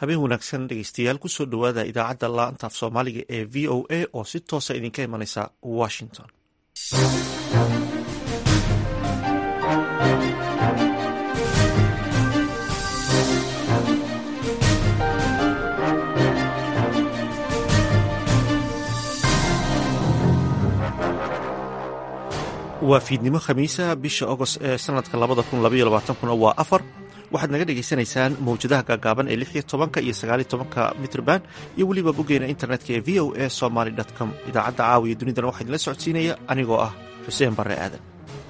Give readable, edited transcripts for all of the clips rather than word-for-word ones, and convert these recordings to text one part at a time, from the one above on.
habeen wanaagsan dhegeystayaal kusoo dhowaada idaacadda laanta af soomaaliga ee v o a oo si toosa idinka imanaysa washington. waa fiidnimo khamiisa bisha agost ee sanadka 2022 waa 4. waxaad naga dhegaysanaysaan mawjadaha gaagaaban ee 16 iyo 19 mitrban iyo weliba boggeena internetka ee v o a somaly com. idaacadda caawiya dunidana waxaa idinla socodsiinaya anigoo ah xuseen barre aadan.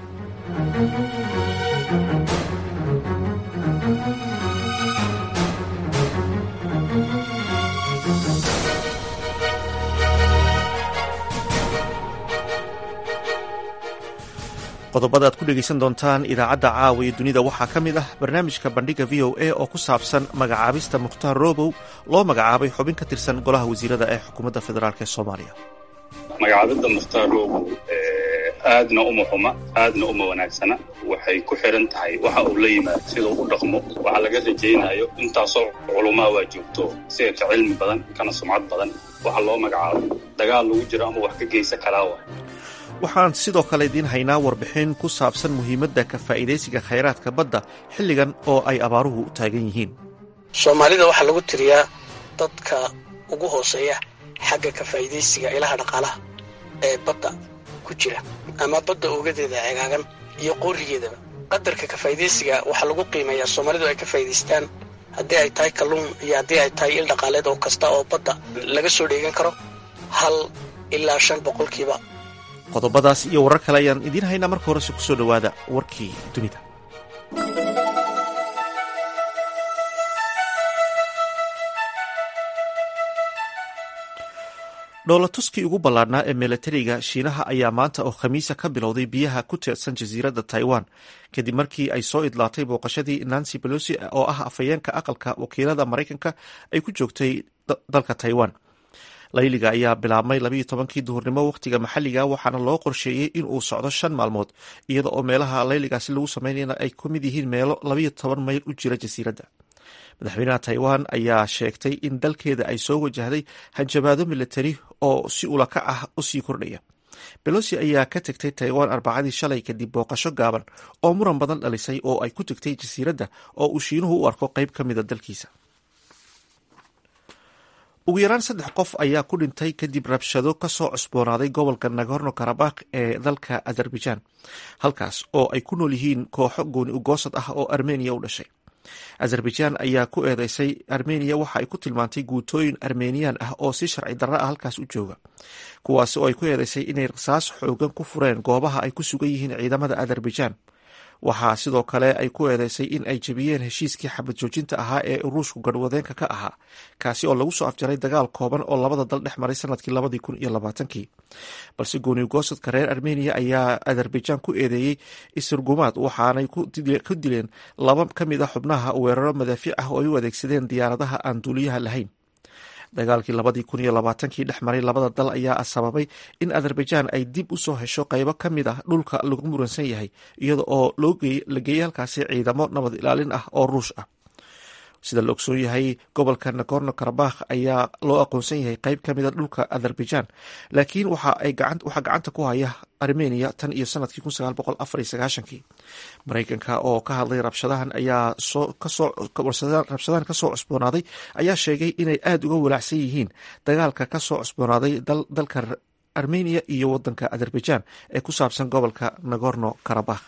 qodobada aad ku dhegaysan doontaan idaacadda caawiya dunida waxaa ka mid ah barnaamijka bandhiga v o a oo ku saabsan magacaabista mukhtaar roobow loo magacaabay xubin ka tirsan golaha wasiirada ee xukuumadda federaalk ee soomaaliya. magacaabidda mukhtaar roobow aadna uma xuma aadna uma wanaagsana, waxay ku xiran tahay waxa uu la yimaado sidau u dhaqmo. waxaa laga rajaynayo intaasoo culumaa waa joogto sida ka cilmi badan kana sumcad badan waxa loo magacaabo dagaal lagu jiro ama wax ka geysan karaa waay. waxaan sidoo kale idiin haynaa warbixin ku saabsan muhiimadda ka faa'iidaysiga khayraadka badda xilligan oo ay abaaruhu u taagan yihiin. soomaalida waxaa lagu tiriyaa dadka ugu hooseeya xagga ka faa'iidaysiga ilaha dhaqaalaha ee badda ku jira ama badda ogadeeda cegaagan iyo qoorigeedaba. qadarka ka faa'iidaysiga waxaa lagu qiimeeyaa soomaalidu ay ka faa'iidaystaan haddii ay tahay kalluun iyo haddii ay tahay il dhaqaaleed oo kasta oo badda laga soo dheegan karo 1 ilaa 5 boqolkiiba. qodobadaas iyo warar kale ayaan idiin haynaa. marka horese kusoo dhowaada warkii dunida. dhoolatuskii ugu ballaadhnaa ee milatariga shiinaha ayaa maanta oo khamiisa ka bilowday biyaha ku teedsan jasiiradda taiwan kadib markii ay soo idlaatay booqashadii nancy pelosi oo ah afhayeenka aqalka wakiilada maraykanka ay ku joogtay dalka taiwan. layliga ayaa bilaabmay 12kii duhurnimo wakhtiga maxalliga, waxaana loo qorsheeyey in uu socdo 5 maalmood, iyada oo meelaha layligaasi lagu sameynayna ay ka mid yihiin meelo 12 mayl u jira jasiiradda. madaxweynaha taiwan ayaa sheegtay in dalkeeda ay soo wajahday hanjabaado milatari oo si ulakac ah u sii kordhaya. belosi ayaa ka tegtay taiwan arbacadii shalay kadib booqasho gaaban oo muran badan dhalisay oo ay ku tegtay jasiiradda oo uu shiinuhu u arko qayb ka mida dalkiisa. ugu yaraan 3 qof ayaa ku dhintay kadib rabshado ka soo cusboonaaday gobolka nagorno karabakh ee dalka azerbaijan, halkaas oo ay ku nool yihiin kooxo gooni ugoosad ah oo armeniya u dhashay. azerbaijan ayaa ku eedeysay armeniya waxa ay ku tilmaantay guutooyin armeniyan ah oo si sharci darro ah halkaas u jooga, kuwaasi oo ay ku eedeysay inay rasaas xoogan ku fureen goobaha ay ku sugan yihiin ciidamada azerbaijan. waxaa sidoo kale ay ku eedeysay in ay jebiyeen heshiiskii xabad joojinta ahaa ee ruushku garhwadeenka ka ahaa, kaasi oo lagu soo afjaray dagaal kooban oo labada dal dhex maray sanadkii 2020. balse goonigoosadka reer armeniya ayaa azerbaijan ku eedeeyey isirgumaad, waxaanay ku dileen 2 ka mid a xubnaha weeraro madaafiic ah oo ay u adeegsadeen diyaaradaha aan duuliyaha lahayn. dagaalkii 2020 dhex maray labada dal ayaa sababay in azerbaijan ay dib u soo hesho qaybo ka mid ah dhulka lagu muransan yahay, iyada oo la geeyey halkaasi ciidamo nabad ilaalin ah oo ruush ah. sida la ogsoon yahay, gobolka nagorno karabakh ayaa loo aqoonsan yahay qayb ka mida dhulka azerbaijan, laakiin waxaa gacanta ku haya armeniya tan iyo sanadkii 1994. maraykanka oo ka hadlay rabshadahan kasoo cusboonaaday ayaa sheegay inay aad uga walaacsan yihiin dagaalka ka soo cusboonaaday dalka armeniya iyo wadanka azerbaijan ee ku saabsan gobolka nagorno karabakh.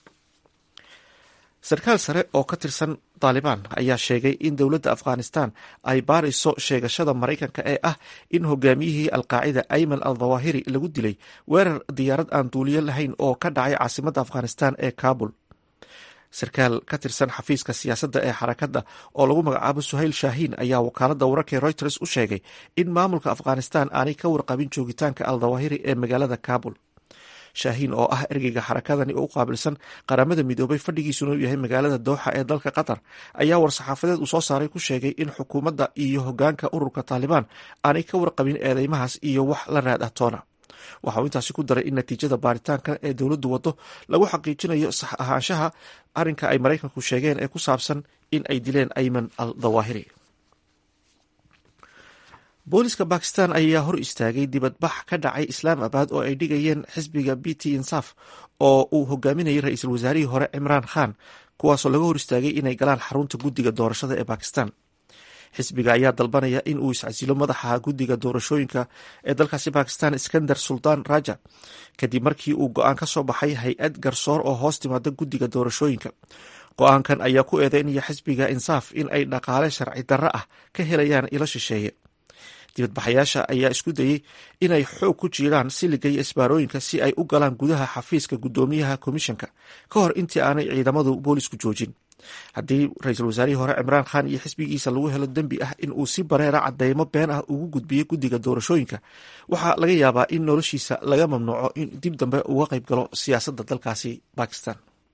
sarkaal sare oo ka tirsan taalibaan ayaa sheegay in dowladda afghanistan ay baarayso sheegashada maraykanka ee ah in hogaamiyihii alqaacida ayman al dhawahiri lagu dilay weerar diyaarad aan duuliyo lahayn oo ka dhacay caasimadda afghanistan ee kabul. sarkaal ka tirsan xafiiska siyaasadda ee xarakadda oo lagu magacaabo suhayl shaahiin ayaa wakaaladda wararka ee reuters u sheegay in maamulka afghanistan aanay ka warqabin joogitaanka al dhawahiri ee magaalada kabul. shaahiin oo ah ergeyga xarakadani oo u qaabilsan qaramada midoobay fadhigiisuna u yahay magaalada dooxa ee dalka qatar ayaa war-saxaafadeed uu soo saaray ku sheegay in xukuumadda iyo hogaanka ururka taalibaan aanay ka warqabin eedeymahaas iyo wax la raad ah toona. waxa uu intaasi ku daray in natiijada baaritaanka ee dowladdu waddo lagu xaqiijinayo sax ahaanshaha arrinka ay maraykanku sheegeen ee ku saabsan in ay dileen ayman al dhawahiri. booliska bakistan ayaa hor istaagay dibadbax ka dhacay islaamabad oo ay dhigayeen xisbiga b t insaf oo uu hogaaminayay ra-iisul wasaarihii hore cimraan khan kuwaasoo laga hor istaagay inay galaan xarunta guddiga doorashada ee bakistan xisbiga ayaa dalbanaya in uu iscasilo madaxa guddiga doorashooyinka ee dalkaasi bakistan iskandar sultan raja kadib markii uu go-aan ka soo baxay hay-ad garsoor oo hoos timaada guddiga doorashooyinka go-aankan ayaa ku eedeynaya xisbiga insaaf in ay dhaqaale sharci darro ah ka helayaan ilo shisheeye dibadbaxayaasha ayaa isku dayey inay xoog ku jiiraan siliga iyo isbaarooyinka si ay u galaan gudaha xafiiska guddoomiyaha komishanka ka hor intii aanay ciidamadu boolisku joojin haddii ra-iisul wasaarihii hore cimraan khan iyo xisbigiisa lagu helo dembi ah in uu si bareera cadeymo been ah ugu gudbiyo guddiga doorashooyinka waxaa laga yaabaa in noloshiisa laga mamnuuco in dib dambe uga qayb galo siyaasadda dalkaasi bakistan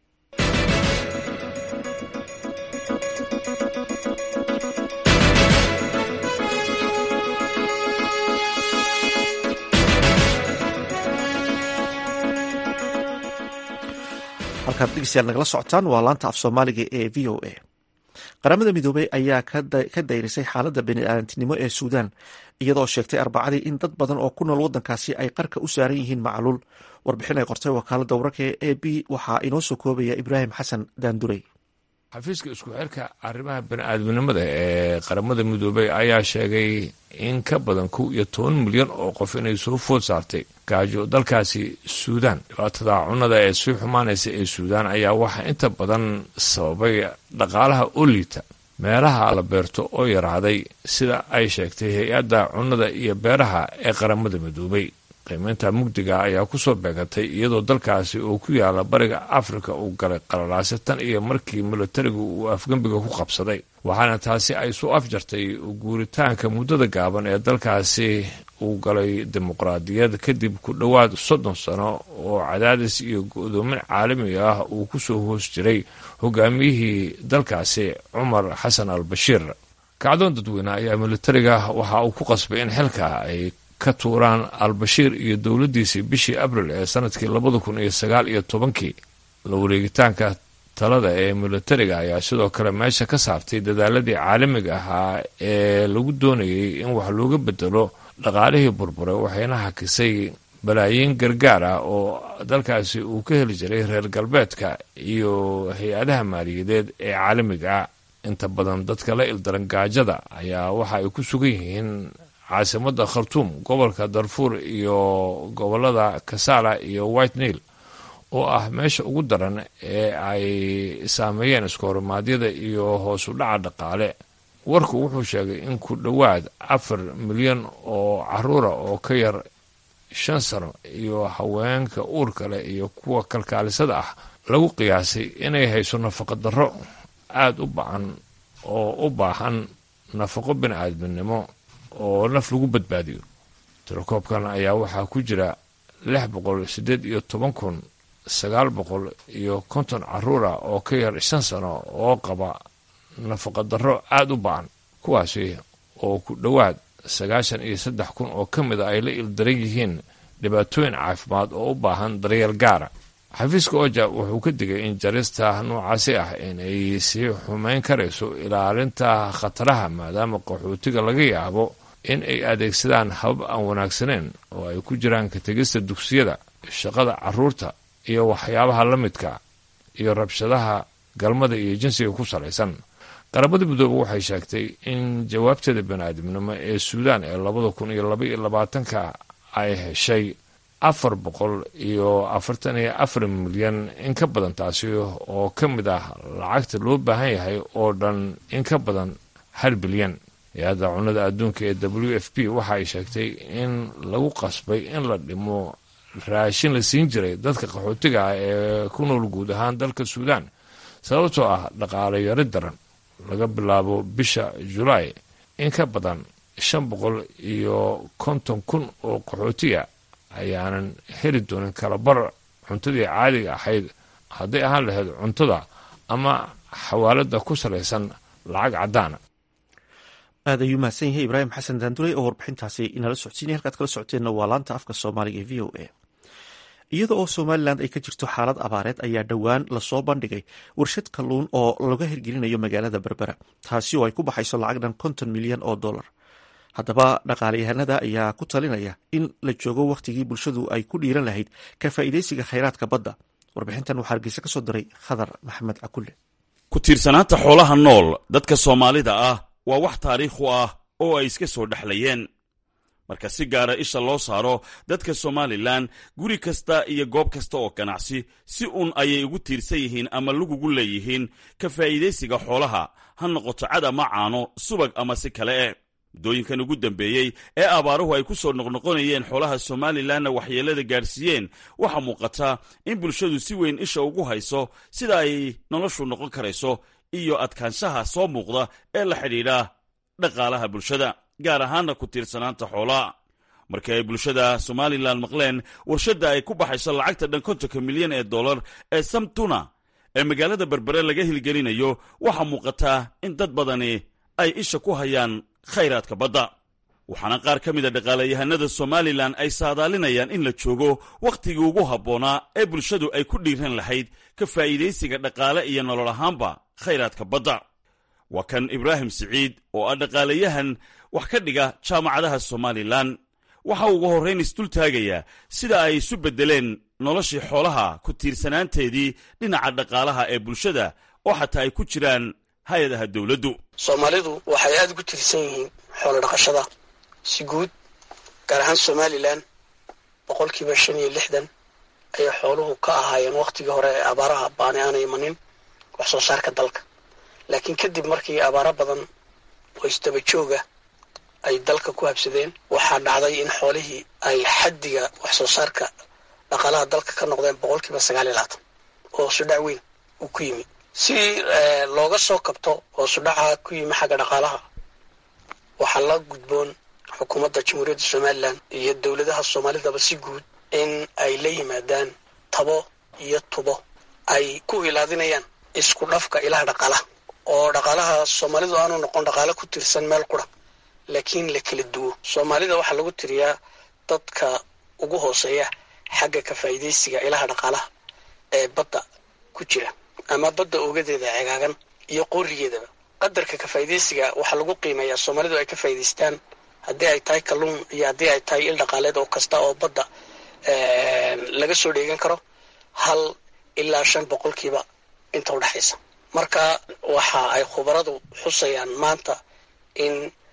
halkaad dhegeystayaal nagala socotaan waa laanta af soomaaliga ee v o a qaramada midoobey ayaa ka dayrisay xaaladda bani-aadantinimo ee suudaan iyadoo sheegtay arbacadii in dad badan oo ku nool waddankaasi ay qarka u saaran yihiin macluul warbixin ay qortay wakaaladda wararka ee a b waxaa inoo soo koobaya ibraahim xasan daandurey xafiiska isku xirka arrimaha bani-aadminimada ee qaramada midoobey ayaa sheegay in ka badan 11 milyan oo qof inay soo food saartay gaajo dalkaasi suudaan dhibaatada cunnada ee sii xumaanaysa ee suudaan ayaa waxaa inta badan sababay dhaqaalaha oo liita meelaha la beerto oo yaraaday sida ay sheegtay hay-adda cunnada iyo beeraha ee qaramada midoobey qiimaynta mugdiga ayaa ku soo beegatay iyadoo dalkaasi oo ku yaala bariga afrika uu galay qalalaase tan iyo markii milatarigu uu afgembiga ku qabsaday waxaana taasi ay soo afjartay guuritaanka muddada gaaban ee dalkaasi uu galay dimuqraadiyad kadib ku dhowaad 30 sano oo cadaadis iyo go'doomin caalami ah uu ku soo hoos jiray hogaamiyihii dalkaasi cumar xasan al-bashiir kacdoon dadweyne ayaa milatariga waxa uu ku qasbay in xilka ay ka tuuraan al-bashiir iyo dowladdiisii bishii abril ee sanadkii 2019 la wareegitaanka talada ee milatariga ayaa sidoo kale meesha ka saartay dadaaladii caalamiga ahaa ee lagu doonayay in wax looga bedelo dhaqaalihii burburay waxayna hakisay balaayiin gargaar ah oo dalkaasi uu ka heli jiray reer galbeedka iyo hay-adaha maaliyadeed ee caalamiga ah inta badan dadka la ildaran gaajada ayaa waxa ay ku sugan yihiin caasimadda khartuum gobolka darfuur iyo gobolada kasala iyo white nil oo ah meesha ugu daran ee ay saameeyeen iskoormaadyada iyo hoos u dhaca dhaqaale warku wuxuu sheegay in ku dhowaad 4 milyan oo caruura oo ka yar 5 sano iyo haweenka uurka leh iyo kuwa kalkaalisada ah lagu qiyaasay inay hayso nafaqo darro aad u bacan oo u baahan nafaqo bini'aadminimo oo naf lagu badbaadiyo tirakoobkan ayaa waxaa ku jira 617,950 caruura oo ka yar 5 sano oo qaba nafaqa darro aad u ba'an kuwaasi oo ku dhowaad 93,000 oo ka mid a ay la ildaran yihiin dhibaatooyin caafimaad oo u baahan daryeel gaara xafiiska oja wuxuu ka digay in jarista noocaasi ah inay sii xumayn karayso ilaalinta khataraha maadaama qaxootiga laga yaabo in ay adeegsadaan habab aan wanaagsaneyn oo ay ku jiraan ka tegista dugsiyada shaqada caruurta iyo waxyaabaha la midka iyo rabshadaha galmada iyo jinsiga ku salaysan qaramada midoobe waxay sheegtay in jawaabteeda bani'aadamnimo ee suudaan ee 2022 ay heshay 444 milyan in ka badan taasi oo ka mid ah lacagta loo baahan yahay oo dhan in ka badan 1 bilyan hay-adda cunnada adduunka ee WFP waxa ay sheegtay in lagu qasbay in la dhimo raashin la siin jiray dadka qaxootiga ah ee ku nool guud ahaan dalka suudaan sababtoo ah dhaqaale yari daran laga bilaabo bisha julaay in ka badan 550,000 oo qaxootiya ayaanan heli doonin kalabar cuntadii caadiga ahayd hadday ahaan lahayd cuntada ama xawaalada ku salaysan lacag caddaana aad ayuu mahadsan yahay ibraahim xasan daandurey oo warbixintaasi inala socodsiinaya halkaad kala socoteenna waa laanta afka soomaaliga ee v o a iyada oo somalilan ay ka jirto xaalad abaareed ayaa dhowaan lasoo bandhigay warshad kalluun oo laga hirgelinayo magaalada berbera taasi oo ay ku baxayso lacag dhan 50 milyan oo dollar haddaba dhaqaalayahanada ayaa ku talinaya in la joogo wakhtigii bulshadu ay ku dhiiran lahayd ka faa'iidaysiga khayraadka badda. warbixintan waxaa hargeysa ka soo diray khadar maxamed cakulle. ku tiirsanaanta xoolaha nool dadka soomaalida ah waa wax taariikh u ah oo ay iska soo dhexlayeen. marka si gaara isha loo saaro dadka somalilan, guri kasta iyo goob kasta oo ganacsi si uun ayay ugu tiirsan yihiin ama lagugu leeyihiin ka faa'iidaysiga xoolaha, ha noqoto cad ama caano, subag ama si kale muddooyinkan ugu dambeeyey ee abaaruhu ay ku soo noqnoqonayeen xoolaha somalilanna waxyeellada gaadhsiiyeen, waxaa muuqata in bulshadu si weyn isha ugu hayso sida ay noloshu noqon karayso iyo adkaanshaha soo muuqda ee la xidhiidha dhaqaalaha bulshada, gaar ahaanna ku tiirsanaanta xoolaha. markii ay bulshada somalilan maqleen warshadda ay ku baxayso lacagta dhan $50 milyan ee samtuna ee magaalada berbere laga hilgelinayo, waxaa muuqataa in dad badani ay isha ku hayaan khayraadka badda. waxaana qaar ka mida dhaqaalayahanada somalilan ay saadaalinayaan in la joogo wakhtigii ugu habboonaa ee bulshadu ay ku dhiiran lahayd ka faa'iidaysiga dhaqaale iyo nolol ahaanba khayraadka badda. waa kan ibraahim siciid oo ah dhaqaalayahan wax ka dhiga jaamacadaha somalilan. waxa ugu horrayn isdul taagayaa sida ay isu beddeleen noloshii xoolaha ku tiirsanaanteedii dhinaca dhaqaalaha ee bulshada oo xataa ay ku jiraan hay-adaha dowladdu. soomaalidu waxay aada ugu tiirsan yihiin xoolo dhaqashada si guud, gaar ahaan somalilan 65% ayay xooluhu ka ahaayeen wakhtigii hore ee abaaraha baani aanay imanin wax soo saarka dalka. laakiin kadib markii abaaro badan oo isdaba jooga ay dalka ku habsadeen, waxaa dhacday in xoolihii ay xaddiga wax soo saarka dhaqaalaha dalka ka noqdeen 9% oo sudhac weyn uu ku yimi. si looga soo kabto oo sudhaca ku yimi xagga dhaqaalaha, waxaa la gudboon xukuumadda jamhuuriyadda somalilan iyo dowladaha soomaalidaba si guud in ay la yimaadaan tabo iyo tubo ay ku ilaadinayaan isku dhafka ilaha dhaqaalaha, oo dhaqaalaha soomaalidu aanu noqon dhaqaale ku tiirsan meel qura, laakiin la kala duwo. soomaalida waxaa lagu tiriyaa dadka ugu hooseeya xagga ka faa'iidaysiga ilaha dhaqaalaha ee badda ku jira ama badda ogadeeda cegaagan iyo qoorigeedaba. qadarka ka faa'iidaysiga waxaa lagu qiimeeyaa soomaalidu ay ka faa'iidaystaan haddii ay tahay kalluun iyo haddii ay tahay il dhaqaaleed oo kasta oo badda laga soo dheegan karo 1 ilaa 5% inta u dhaxaysa. marka waxa ay khubaradu xusayaan maanta in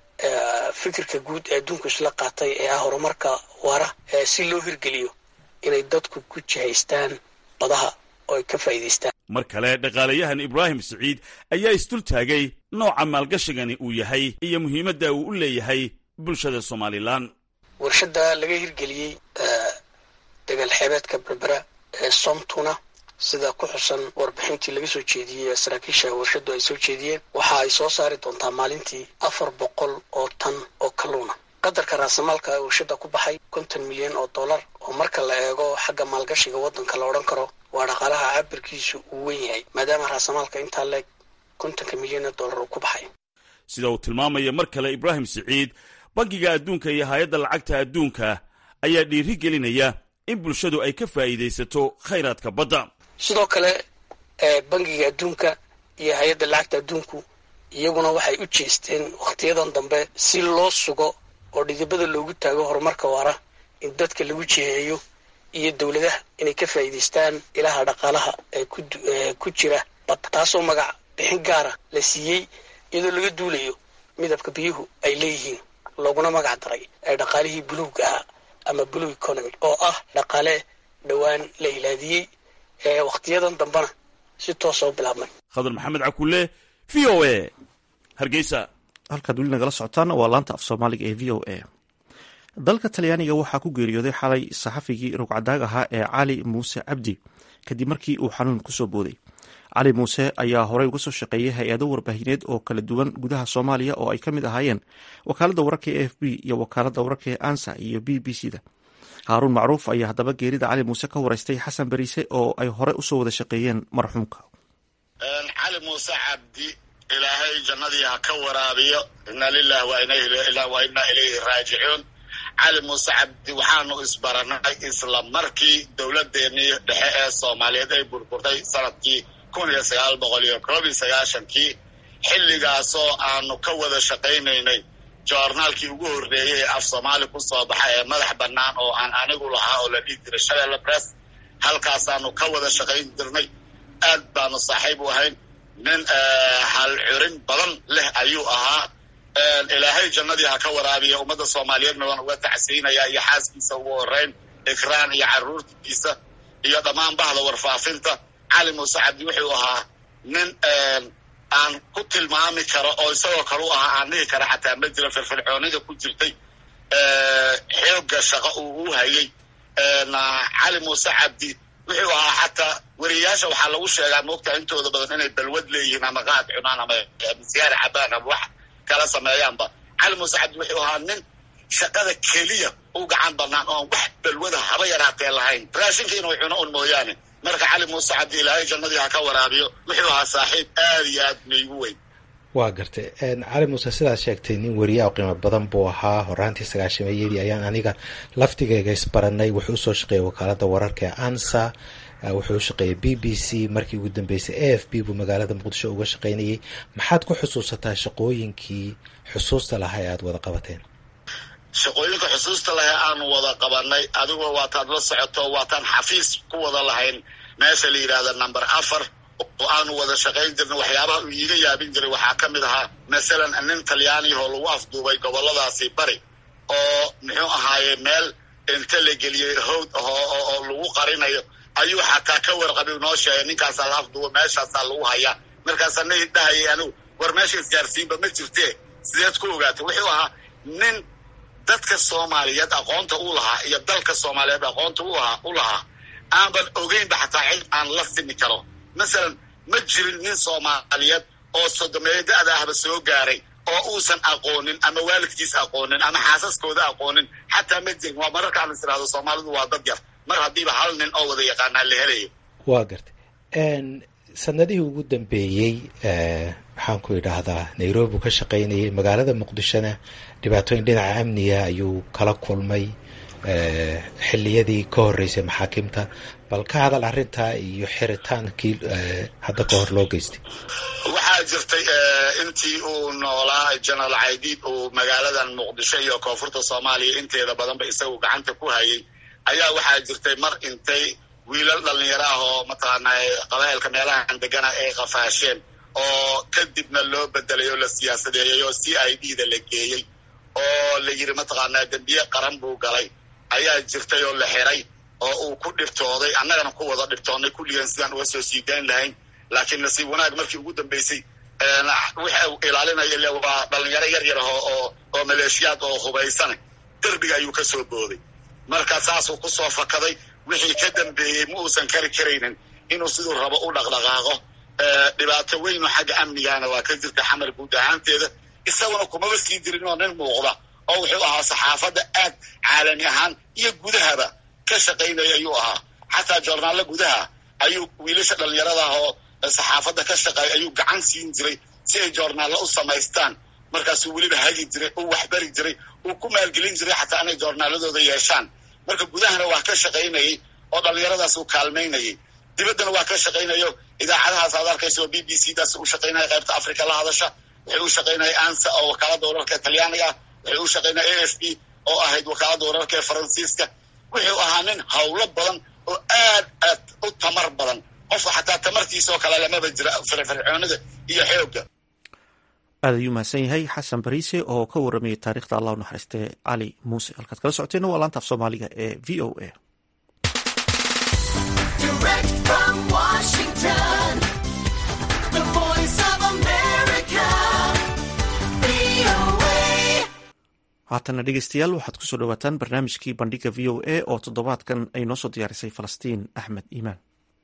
fikirka guud ee adduunku isla qaatay ee ah horumarka waara si loo hirgeliyo inay dadku ku jihaystaan badaha oo ay ka faa'iidaystaan. mar kale dhaqaalayahan ibraahim siciid ayaa isdul taagay nooca maalgashigani uu yahay iyo muhiimadda uu u leeyahay bulshada somalilan. warshadda laga hirgeliyey degal xeebeedka berbera ee somtuna, sida ku xusan warbixintii laga soo jeediyey saraakiisha warshaddu ay soo jeediyeen, waxa ay soo saari doontaa maalintii 400 oo tan oo kalluuna. qadarka raasamaalka warshadda ku baxay $50 milyan oo marka la eego xagga maalgashiga waddanka la odhan karo waa dhaqaalaha cabirkiisu uu weyn yahay, maadaama raasamaalka intaa leeg $50 milyan uu ku baxay. sida uu tilmaamaya mar kale ibraahim siciid, bangiga adduunka iyo hay-adda lacagta adduunka ayaa dhiiri gelinaya in bulshadu ay ka faa'iidaysato khayraadka badda. sidoo kale bangiga adduunka iyo hay-adda lacagta adduunku iyaguna waxay u jeesteen wakhtiyadan dambe si loo sugo oo dhidibada loogu taago horumarka waara in dadka lagu jiheeyo iyo dowladaha inay ka faa'iidaystaan ilaha dhaqaalaha ee ku jira badda, taasoo magac bixin gaara la siiyey iyadoo laga duulayo midabka biyuhu ay leeyihiin, looguna magac daray ee dhaqaalihii buluugga ahaa ama blue economy oo ah dhaqaale dhowaan la ilaadiyey ee wakhtiyadan dambena si toos u bilaabmay. khadar maxamed cakulle, VOA, hargeysa. halkaad weli nagala socotaana waa laanta af soomaaliga ee VOA. dalka talyaaniga waxaa ku geeriyooday xalay saxafigii rugcadaag ahaa ee cali muuse cabdi kadib markii uu xanuun kusoo booday. cali muuse ayaa horey uga soo shaqeeyay hay-ado warbaahineed oo kala duwan gudaha soomaaliya oo ay ka mid ahaayeen wakaaladda wararka ee AFP iyo wakaaladda wararka ee ansa iyo BBC-da. haaruun macruuf ayaa haddaba geerida cali muuse ka waraystay xasan bariise oo ay hore usoo wada shaqeeyeen marxuumka. cali muuse cabdi ilaahay jannadii ha ka waraabiyo, inna lillahi wa inna ilayhi raajicuun. cali muuse cabdi waxaanu isbaranay isla markii dowladeennii dhexe ee soomaaliyeed ay burburtay sanadkii 1991 xilligaasoo aanu ka wada shaqaynaynay joornaalkii ugu horreeyey ee af soomaali ku soo baxa ee madax bannaan oo aan anigu lahaa oo la dhihi jiray Shabeelle Press. halkaasaanu ka wada shaqayn jirnay. aad baanu saaxiib u ahayn. nin hal curin badan leh ayuu ahaa. ilaahay jannadii ha ka waraabiya. ummadda soomaaliyeedna waan uga tacsiinayaa iyo xaaskiisa ugu horreyn ikraan iyo carruurtiisa iyo dhammaan bahda warfaafinta. cali muuse cabdi wuxuu ahaa nin aan ku tilmaami karo oo isagoo kale u ahaa aan dhihi kara xataa ma jira firfircoonida ku jirtay xoogga shaqo uu u hayay. cali muuse cabdi wuxuu ahaa xataa wariyaasha waxaa lagu sheegaa moogtaa intooda badan inay balwad leeyihiin ama qaad cunaan ama sigaar cabaan ama wax kala sameeyaanba. cali muuse cabdi wuxuu ahaa nin shaqada keliya u gacan bannaan oon wax balwada haba yaraatee lahayn. raashinka inuu cuno un mooyaane. marka cali muuse cabdi ilaahay jannadii ha ka waraabiyo. wuxuu ahaa saaxiib aad iyo aad maygu weyn. waa gartay cali muuse sidaad sheegtay nin wariyaa oo qiimo badan buu ahaa. horaantii 90-meeyadii ayaan aniga laftigeyga isbaranay. wuxuu usoo shaqeeyay wakaalada wararka ee ansa. wuxuu shaqeeyay b b c. markii ugu dambeysay a f b buu magaalada muqdisho uga shaqaynayay. maxaad ku xusuusataa shaqooyinkii xusuusta lahaa ee aada wada qabateen? shaqooyinka xusuusta lahaa aanu wada qabanay adigoo waataad la socoto waataan xafiis ku wada lahayn meesha la yidhaahda number 4 oo aanu wada shaqayn jirnay. waxyaabaha uu iiga yaabin jiray waxaa ka mid ahaa masalan nin talyaani oo lagu afduubay goboladaasi bari oo muxuu ahaaye meel inta la geliyey howd oo lagu qarinayo ayuu xataa ka warqabay noo sheegay ninkaasaa la afduubo meeshaasaa lagu hayaa. markaasaa na dhahayay anigu war meesha isgaarsiinba ma jirtee sideed ku ogaatay? wuxuu ahaa nin dadka soomaaliyeed aqoonta u lahaa iyo dalka soomaaliyeed aqoonta u lahaa aanban ogeynba xataa cid aan la simi karo. masalan ma jirin nin soomaaliyeed oo sodomeeyada ahba soo gaaray oo uusan aqoonin ama waalidkiis aqoonin ama xaasaskooda aqoonin xataa ma jirin. waa mararkaan is iraahdo soomaalidu waa dad yar mar haddiiba hal nin oo wada yaqaanaa la helayo. waa gartay sanadihii ugu dambeeyey maxaan ku idhaahdaa nairobi ka shaqaynayay. magaalada muqdishona dhibaatooyin dhinaca amniga ayuu kala kulmay xilliyadii ka horreysay maxaakiimta. bal ka hadal arrintaa iyo xiritaankii hadda ka hor loo geystay. waxaa jirtay intii uu noolaa jenaraal caydiid uu magaaladan muqdisho iyo koonfurta soomaaliya inteeda badanba isagu gacanta ku hayay ayaa waxaa jirtay mar intay wiilal dhalinyaro ah oo mataqaanaa qabaa'ilka meelahan degana ay qafaasheen oo kadibna loo bedelay oo la siyaasadeeyey oo CID da la geeyey oo la yiri mataqaanaa dambiye qaran buu galay ayaa jirtay oo la xiray oo uu ku dhibtooday. annagana ku wada dhibtoonay kulligan sidaan uga soo siidayn lahayn. laakiin nasiib wanaag markii ugu dambeysay waxa uu ilaalinaya waa dhalinyaro yar oo maleeshiyaad oo hubaysan derbiga ayuu ka soo booday. marka saasuu ku soo fakaday. wixii ka dambeeyey ma uusan kari karaynin inuu siduu rabo u dhaqdhaqaaqo. dhibaato weyn oo xagga amnigaana waa ka jirta xamar guud ahaanteeda. isaguna kumaba sii jirin oo nin muuqda oo wuxuu ahaa saxaafadda aad caalami ahaan iyo gudahaba ka shaqaynaya ayuu ahaa. xataa joornaalla gudaha ayuu wiilasha dhalinyarada oo saxaafadda ka shaqeeya ayuu gacan siin jiray si ay joornaallo u samaystaan. markaasuu weliba hagi jiray uu waxbari jiray uu ku maalgelin jiray xataa inay joornaaladooda yeeshaan. marka gudahana waa ka shaqaynayay oo dhalinyaradaas uu kaalmaynayay. dibaddana waa ka shaqaynayo idaacadahaas aad arkaysa oo b b c daas u shaqaynaya qaybta africa la hadasha. wuxuu u shaqaynaya ansa oo wakaalada wararka talyaaniga ah. wuxuu u shaqaynaya a f b oo ahayd wakaalada wararka ee faransiiska. wuxuu ahaa nin hawlo badan oo aad u tamar badan. qofka xataa tamartiisa oo kale lamaba jira firfircoonida iyo xoogga. aad ayuu mahadsan yahay xasan bariise oo ka waramayay taarikhda allah u naxariistay cali muuse. halkaad kala socoteen waa laanta af soomaaliga ee v o a. haatana dhegeystayaal waxaad kusoo dhawaataan barnaamijkii bandhiga v o a oo toddobaadkan ay noo soo diyaarisay falastiin axmed iimaan.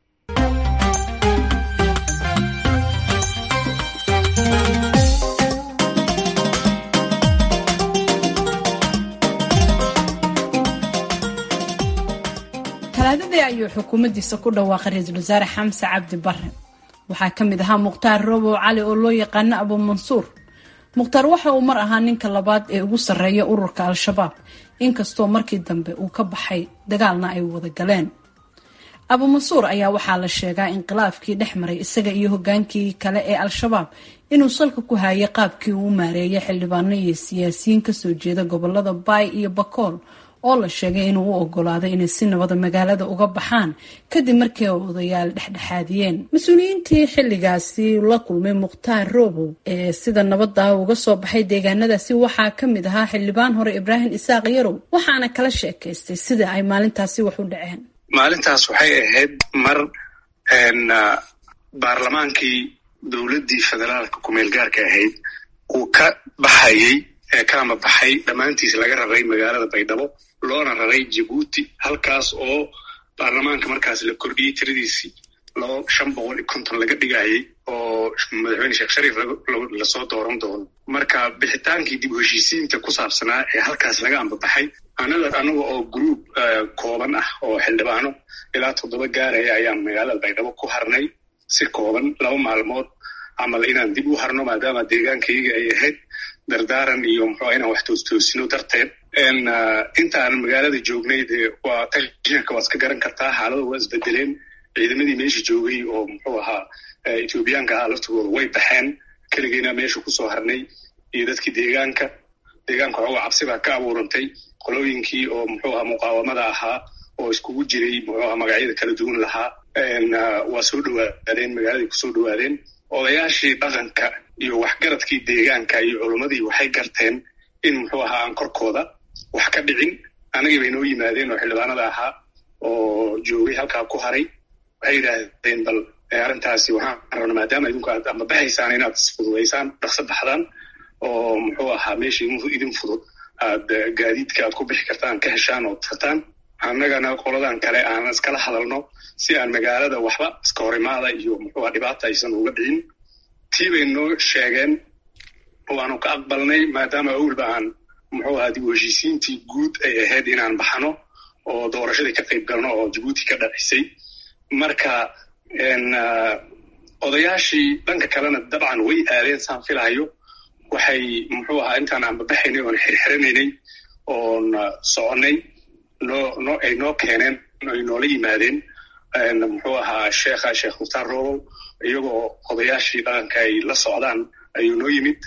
talaadadii ayuu xukuumaddiisa ku dhawaaqay ra-iisul wasaare xamse cabdi bare. waxaa ka mid ahaa mukhtaar robow cali oo loo yaqaano abu mansuur. mukhtaar waxa uu mar ahaa ninka labaad ee ugu sarreeya ururka al-shabaab inkastoo markii dambe uu ka baxay dagaalna ay wada galeen. abu mansuur ayaa waxaa la sheegaa inqilaafkii dhex maray isaga iyo hogaankii kale ee al-shabaab inuu salka ku hayay qaabkii uu u maareeyay xildhibaano iyo siyaasiyiin kasoo jeeda gobolada baay iyo bakool oo la sheegay inuu u ogolaaday inay si nabada magaalada uga baxaan kadib markii ay odayaal dhexdhexaadiyeen. mas-uuliyiintii xilligaasi la kulmay mukhtaar roobow ee sida nabada uga soo baxay deegaanadaasi waxaa kamid ahaa xildhibaan hore ibraahim isaaq yarow, waxaana kala sheekaystay sida ay maalintaasi wax u dhaceen. maalintaas waxay ahayd mar baarlamaankii dowladdii federaalka kumeel gaarka ahayd uu ka baxayey kama baxay dhammaantiis laga raray magaalada baydhabo loona raray jabuuti, halkaas oo baarlamaanka markaas la kordhiyey tiradiisii 550 laga dhigayay oo madaxweyne sheekh shariif lasoo dooran doono. marka bixitaankii dib u heshiisiinta ku saabsanaa ee halkaas laga ambabaxay anaga oo group kooban ah oo xildhibaano ilaa 7 gaaraya ayaan magaalada baydhabo ku harnay si kooban 2 maalmood camal inaan dib u harno maadaama deegaankayga ay ahayd dardaaran iyo muxuu inaan wax toosino darteed. intaan magaalada joognay waa tashanka waad iska garan kartaa, xaalada waa isbedeleen. ciidamadii meesha joogay oo muxuu ahaa Etoobiyaanka ah laftooda way baxeen, keligeena meesha kusoo harnay iyo dadkii deegaanka xoogaa cabsi baa ka abuurantay. qolooyinkii oo muxuu ahaa muqaawamada ahaa oo iskugu jiray muxuu ahaa magacyada kala duwan lahaa waa soo dhawaadeen, magaaladay kusoo dhawaadeen. odayaashii dhaqanka iyo waxgaradkii deegaanka iyo culimmadii waxay garteen in muxuu ahaa aan korkooda wax ka dhicin. anagii bay noo yimaadeen oo xildhibaanada ahaa oo joogay halkaa ku haray. waxay yidhaahdeen bal arrintaasi waxaan rabnaa maadaama idinku aad ambabaxaysaan inaad isfududaysaan, dhaqso baxdaan oo muxuu ahaa meesha idin fudud aad gaadiidka aad ku bixi kartaan ka heshaan oo tagtaan. annagana qoladan kale aan iskala hadalno si aan magaalada waxba iska horimaada iyo muxuu ahaa dhibaata aysan uga dhicin. tii bay noo sheegeen waanu ka aqbalnay maadaama awalba aan muxuu ahaa dib u heshiisiintii guud ay ahayd inaan baxno oo doorashadii ka qayb galno oo jabuuti ka dhacisay. marka odayaashii dhanka kalena dabcan way aadeen saan filahayo. waxay muxuu ahaa intaan aanbabaxaynay oon xirxiranaynay oon soconay ay noo keeneen, ay noola yimaadeen muxuu ahaa sheekh mukhtaar roobow iyagoo odayaashii dhaqanka ay la socdaan ayuu noo yimid.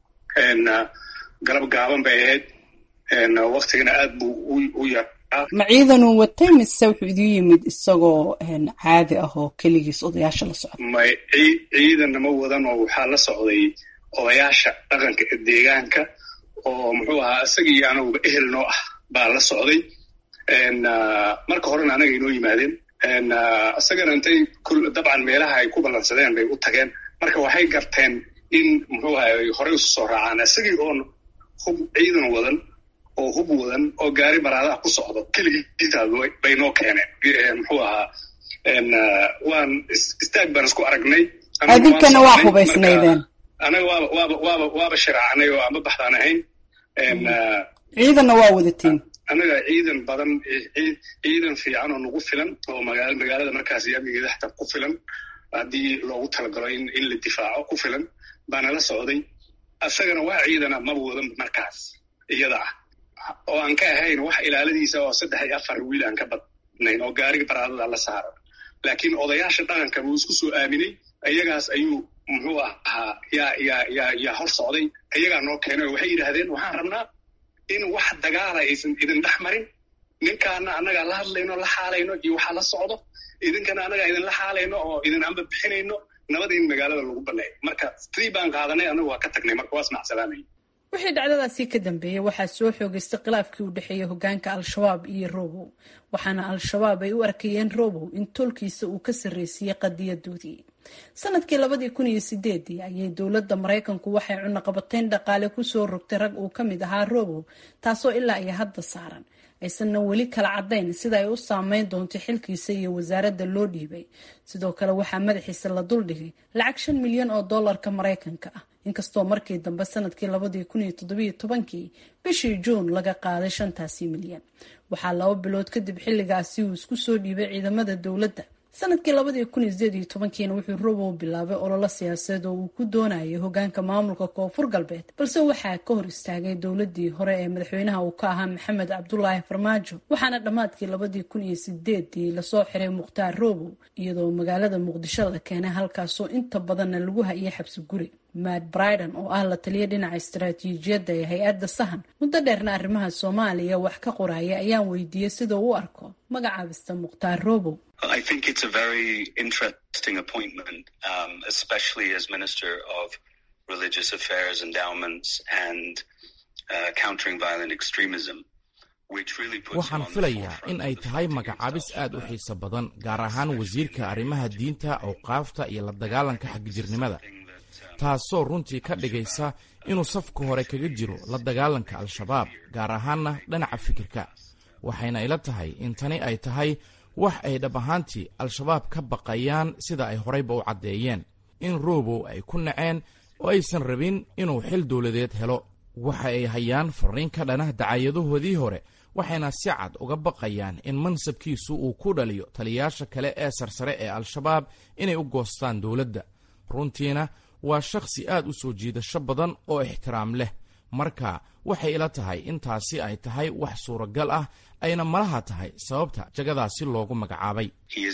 galab gaaban bay ahayd, waktigana aad buu u yaraa. ma ciidanuu watay mise wuxuu idin yimid isagoo caadi ah oo keligiis odayaasha la socda? may ciidanna ma wadan oo waxaa la socday odayaasha dhaqanka ee deegaanka oo muxuu ahaa isagii anaguba ehel noo ah baa la socday. marka horena anaga inoo yimaadeen, isagana intay dabcan meelaha ay ku ballansadeen bay u tageen. marka waxay garteen in muxuu ahaa ay horey usu soo raacaan isagii oon hub ciidan wadan oo hub wadan oo gaari baraadaha ku socdo keligiitaa bay noo keeneen. muxuu ahaa waan istaag baan isku aragnay. adinkana waa hubaysnaydeen? anaga waaba shiraacnay oo ama baxdaan ahayn. ciidanna waa wadatiin? anaga ciidan badan, ciidan fiican oo nagu filan oo magaalada markaas amnigeeda xataa ku filan haddii loogu talagalo in la difaaco ku filan baana la socday. isagana waa ciidana maba wadan markaas iyada ah oo aan ka ahayn wax ilaaladiisa oo 3 iyo 4 wiil aan ka badnayn oo gaariga baraadada la saaran. laakiin odayaasha dhaqanka buu isku soo aaminay, iyagaas ayuu muxuu ahaa yaa hor socday. iyagaa noo keenay oo waxay yidhaahdeen waxaan rabnaa in wax dagaala aysan idin dhex marin, ninkaana annagaa la hadlayno la xaalayno iyo waxaa la socdo, idinkana annagaa idinla xaalayno oo idin amba bixinayno, nabada in magaalada lagu baneeyo. marka strii baan qaadanay, anagu waa ka tagnay. marka waa ismacsalaamay. wixii dhacdadaasi ka dambeeyey waxaa soo xoogaystay khilaafkii u dhexeeyay hogaanka al-shabaab iyo roobow, waxaana al-shabaab ay u arkayeen roobow in tolkiisa uu ka sarreysiiyey qadiyadoodii. sanadkii 2008 ayay dowladda maraykanku waxay cunaqabateyn dhaqaale kusoo rogtay rag uu ka mid ahaa roobow, taasoo ilaa iyo hadda saaran, aysanna weli kala caddayn sida ay u saameyn doonto xilkiisa iyo wasaaradda loo dhiibay. sidoo kale waxaa madaxiisa la duldhigay lacag $5 milyan oo dollarka maraykanka ah, inkastoo markii dambe sanadkii 2017 bishii juun laga qaaday $5 milyan. waxaa 2 bilood kadib xilligaasi uu isku soo dhiibay ciidamada dowladda, sanadkii 2018 wuxuu Robow bilaabay ololo siyaasadeed oo uu ku doonayay hogaanka maamulka Koonfur Galbeed, balse waxaa ka hor istaagay dowladii hore ee madaxweynaha uu ka ahaa Maxamed Cabdullaahi Farmaajo, waxaana dhammaadkii 2008 la soo xiray Mukhtaar Robow iyadoo magaalada Muqdisho la keenay halkaasoo inta badanna lagu hayay xabsi guri. Matt Bryden oo ah la taliye dhinaca istiraatiijiyadda ee hay-adda Sahan muddo dheerna arrimaha Soomaaliya wax ka qoraya ayaan weydiiyey sida uu u arko magacaabista Mukhtaar Robow. I think it's a very interesting appointment, especially as Minister of Religious Affairs, Endowments and Countering Violent Extremism. waxaan filayaa in ay tahay magacaabis aad u xiiso badan, gaar ahaan wasiirka arrimaha diinta, awqaafta iyo la dagaalanka xagjirnimada, taasoo runtii ka dhigaysa inuu safka hore kaga jiro la dagaalanka al-shabaab, gaar ahaanna dhinaca fikirka. waxayna ila tahay in tani ay tahay wax ay dhab ahaantii al-shabaab ka baqayaan, sida ay horeyba u caddeeyeen in Robow ay ku naceen oo aysan rabin inuu xil dowladeed helo. waxa ay hayaan fariin ka dhana dacayadahoodii hore, waxayna si cad uga baqayaan in mansabkiisu uu ku dhaliyo taliyayaasha kale ee sarsare ee al-shabaab inay u goostaan dowladda. runtiina waa shakhsi aad u soo jiidasho badan oo ixtiraam leh, marka waxay ila tahay intaasi ay tahay wax suuragal ah, ayna malaha tahay sababta jagadaasi loogu magacaabay.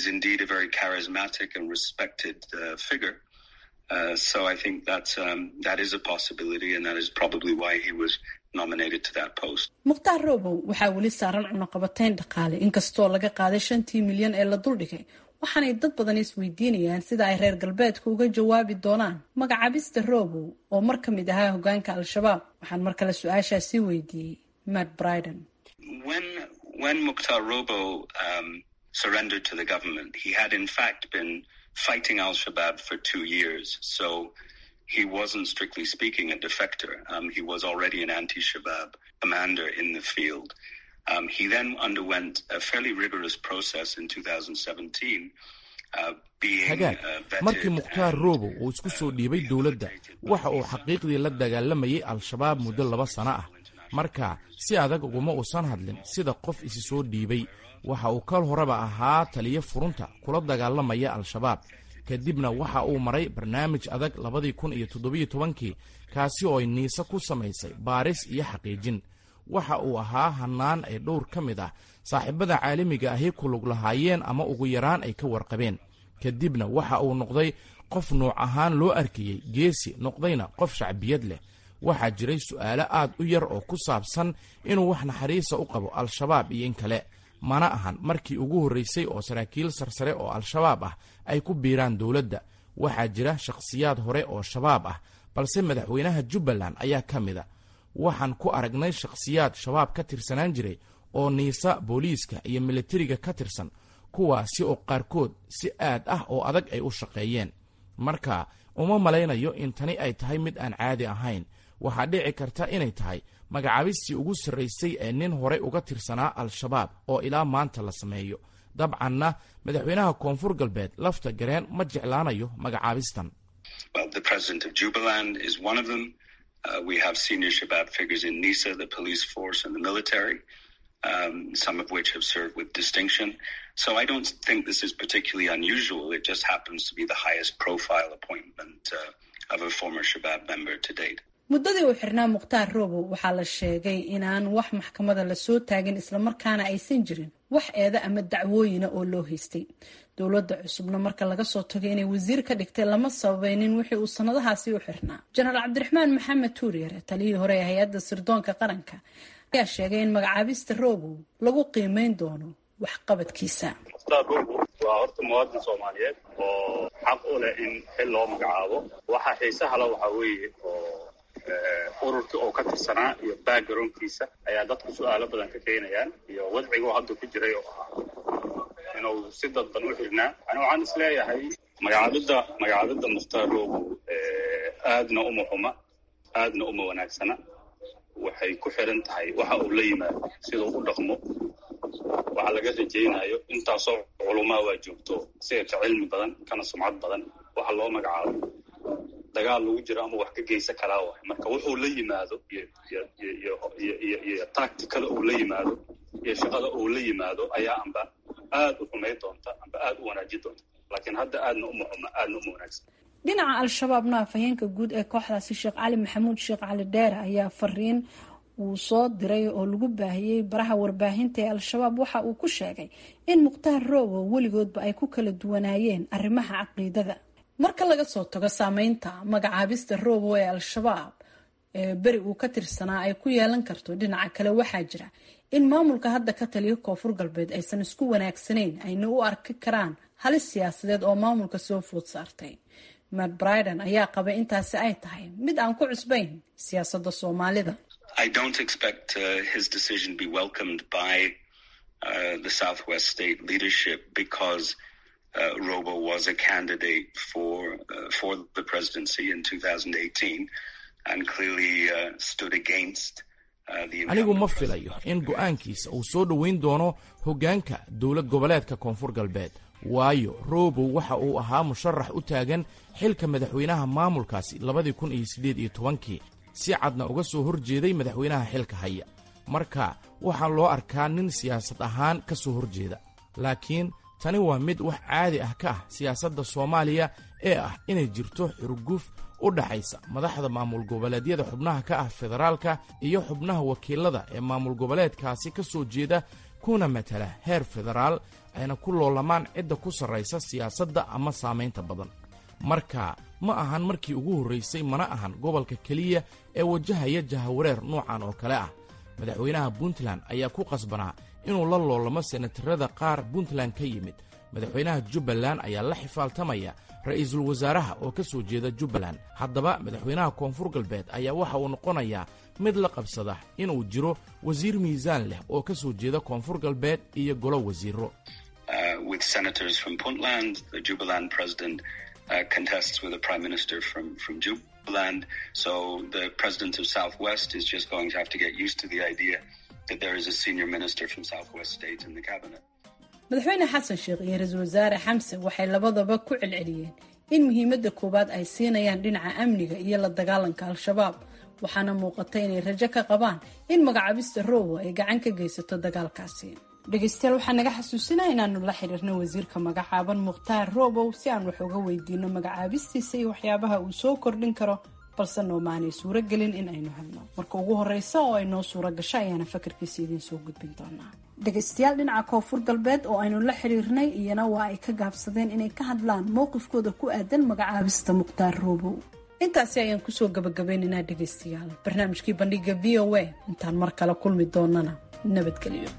So I think that is a possibility, and that is probably why he was nominated to that post. Mukhtaar Robow waxaa weli saaran cunaqabatayn dhaqaale, inkastoo laga qaaday 5 milyan ee la duldhigay. waxaanay dad badan isweydiinayaan sida ay reer galbeedka uga jawaabi doonaan magacaabista Robow oo mar ka mid ahaa hogaanka al-shabaab. waxaan mar kale su-aashaasi weydiiyey Matt Bryden. When Mukhtar Robow surrendered to the government, he had in fact been fighting al-Shabaab for 2 years, so he wasn't strictly speaking a defector. He was already an anti-Shabaab commander in the field. He then underwent a fairly rigorous process in 2017, markii Mukhtaar Robow uu isku soo dhiibay dowladda, waxa uu xaqiiqdii la dagaalamayay al-shabaab muddo 2 sano ah. marka si adag uguma uusan hadlin sida qof isi soo dhiibay. waxa uu kal horeba ahaa taliye furunta kula dagaalamaya al-shabaab, kadibna waxa uu maray barnaamij adag 2017 kaasi oo ay niisa ku samaysay baaris iyo xaqiijin. waxa uu ahaa hanaan ay dhowr ka mid ah saaxiibada caalamiga ahi ku lug lahaayeen ama ugu yaraan ay ka warqabeen. kadibna waxa uu noqday qof nooc ahaan loo arkayay geesi, noqdayna qof shacbiyad leh. waxaa jiray su'aalo aad u yar oo ku saabsan inuu wax naxariisa u qabo al-shabaab iyo in kale. mana ahan markii ugu horreysay oo saraakiil sarsare oo al-shabaab ah ay ku biiraan dowladda. waxaa jira shakhsiyaad hore oo shabaab ah, balse madaxweynaha Jubbaland ayaa ka mid a. waxaan ku aragnay shakhsiyaad shabaab ka tirsanaan jiray oo niisa, booliiska iyo militariga ka tirsan, kuwaasi oo qaarkood si aad ah oo adag ay u shaqeeyeen. marka uma malaynayo in tani ay tahay mid aan caadi ahayn. waxaa dhici karta inay tahay magacaabistii ugu sarraysay ee nin horey uga tirsanaa al-shabaab oo ilaa maanta la sameeyo. dabcanna madaxweynaha Koonfur Galbeed lafta gareen ma jeclaanayo magacaabistan. The president of Jubaland is one of them. We have senior Shabab figures in NISA, the police force and the military, some of which have served with distinction. So I don't think this is particularly unusual. It just happens to be the highest profile appointment of a former Shabab member to date. muddadii uu xirnaa Mukhtaar Robow waxaa la sheegay inaan wax maxkamada la soo taagin, islamarkaana aysan jirin wax eeda ama dacwooyina oo loo haystay. dowladda cusubna marka laga soo tagay inay wasiir ka dhigtay lama sababaynin wixii uu sanadahaasi u xirnaa. jenaraal Cabdiraxmaan Maxamed Tuuriyare, taliyihii hore ee hay-adda sirdoonka qaranka, ayaa sheegay in magacaabista Robow lagu qiimeyn doono waxqabadkiisa. waa horta muwaadin Soomaaliyeed oo xaq u leh in xil loo magacaabo. waxa xiisaha leh waxa weeye ururka oo ka tirsanaa iyo backgroundkiisa ayaa dadku su'aalo badan ka keenayaan, iyo wadciga hadda ku jiray oo ahaa inuu si dadban u xirnaa. waxaan isleeyahay magacaabida Mukhtaar Robow aadna uma xuma, aadna uma wanaagsana. waxay ku xiran tahay waxa uu la yimaado, sida uu u dhaqmo. waxa laga rajaynayo intaasoo culumaa waa joogto, sida ka cilmi badan kana sumcad badan, waxa loo magacaabo dagaal lagu jiro ama wax ka geysan karaa waay. marka wuxuu la yimaado iyo tactical uu la yimaado iyo shaqada uu la yimaado ayaa amba aad u xumay doonta amba aad u wanaajin doonta laakiin hadda aadna uma xuma aadna uma wanaagsan. dhinaca al-shabaabna afhayeenka guud ee kooxdaasi sheekh cali maxamuud sheekh cali dheere ayaa fariin uu soo diray oo lagu baahiyey baraha warbaahinta ee al-shabaab waxa uu ku sheegay in mukhtaar roobow weligoodba ay ku kala duwanaayeen arrimaha caqiidada. marka laga soo tago saameynta magacaabista roobow ee al-shabaab ee beri uu ka tirsanaa ay ku yeelan karto, dhinaca kale waxaa jira in maamulka hadda ka taliya koonfur galbeed aysan isku wanaagsanayn, ayna u arki karaan halis siyaasadeed oo maamulka soo food saartay. Matt Bryden ayaa qaba intaasi ay tahay mid aan ku cusbayn siyaasadda Soomaalida. I don't expect his decision be welcomed by the Southwest State leadership because Robo was a candidate for the presidency in 2018 and clearly stood against anigu ma filayo in go'aankiisa uu soo dhoweyn doono hoggaanka dowlad goboleedka koonfur galbeed, waayo Robow waxa uu ahaa musharax u taagan xilka madaxweynaha maamulkaasi 2018 si cadna uga soo horjeeday madaxweynaha xilka haya. marka waxaa loo arkaa nin siyaasad ahaan ka soo horjeeda, laakiin tani waa mid wax caadi ah ka ah siyaasadda Soomaaliya ee ah inay jirto xurguf u dhaxaysa madaxda maamul goboleedyada xubnaha ka ah federaalka iyo xubnaha wakiilada ee maamul goboleedkaasi ka soo jeeda kuna matala heer federaal ayna ku loolamaan cidda ku sarraysa siyaasadda ama saamaynta badan. marka ma ahan markii ugu horraysay, mana ahan gobolka keliya ee wajahaya jahawareer noocan oo kale ah. madaxweynaha Puntland ayaa ku qasbanaa inuu la loolamo senatarada qaar Puntland ka yimid. madaxweynaha Jubbaland ayaa la xifaaltamaya ra'iisul wasaaraha oo ka soo jeeda Jubbaland. haddaba madaxweynaha koonfur galbeed ayaa waxa uu noqonayaa mid la qabsada inuu jiro wasiir miisaan leh oo ka soo jeeda koonfur galbeed iyo golo wasiiro. With senators from Puntland, the Jubbaland president contests with a prime minister from Jubbaland. So the president of Southwest is just going to have to get used to the idea that there is a senior minister from Southwest State in the cabinet. madaxweyne xasan sheekh iyo ra'iisul wasaare xamse waxay labadaba ku celceliyeen in muhiimadda koowaad ay siinayaan dhinaca amniga iyo la dagaalanka al-shabaab, waxaana muuqata inay rajo ka qabaan in magacaabista Robow ay gacan ka geysato dagaalkaasi. dhegeystayaal, waxaa naga xasuusinaa inaanu la xiriirno wasiirka magacaaban Mukhtaar Robow si aan wax uga weydiino magacaabistiisa iyo waxyaabaha uu soo kordhin karo, balse noomaanay suuro gelin in aynu helno. marka ugu horreysa oo ay noo suuro gasho ayaana fakarkiisa idiin soo gudbin doonaa. dhegeystayaal, dhinaca koonfur galbeed oo aynu la xiriirnay iyana waa ay ka gaabsadeen inay ka hadlaan mowqifkooda ku aadan magacaabista Mukhtaar Robow. intaasi ayaan kusoo gabagabeynaynaa dhegeystayaal barnaamijkii bandhiga VOA. intaan mar kale kulmi doonana nabadgelyo.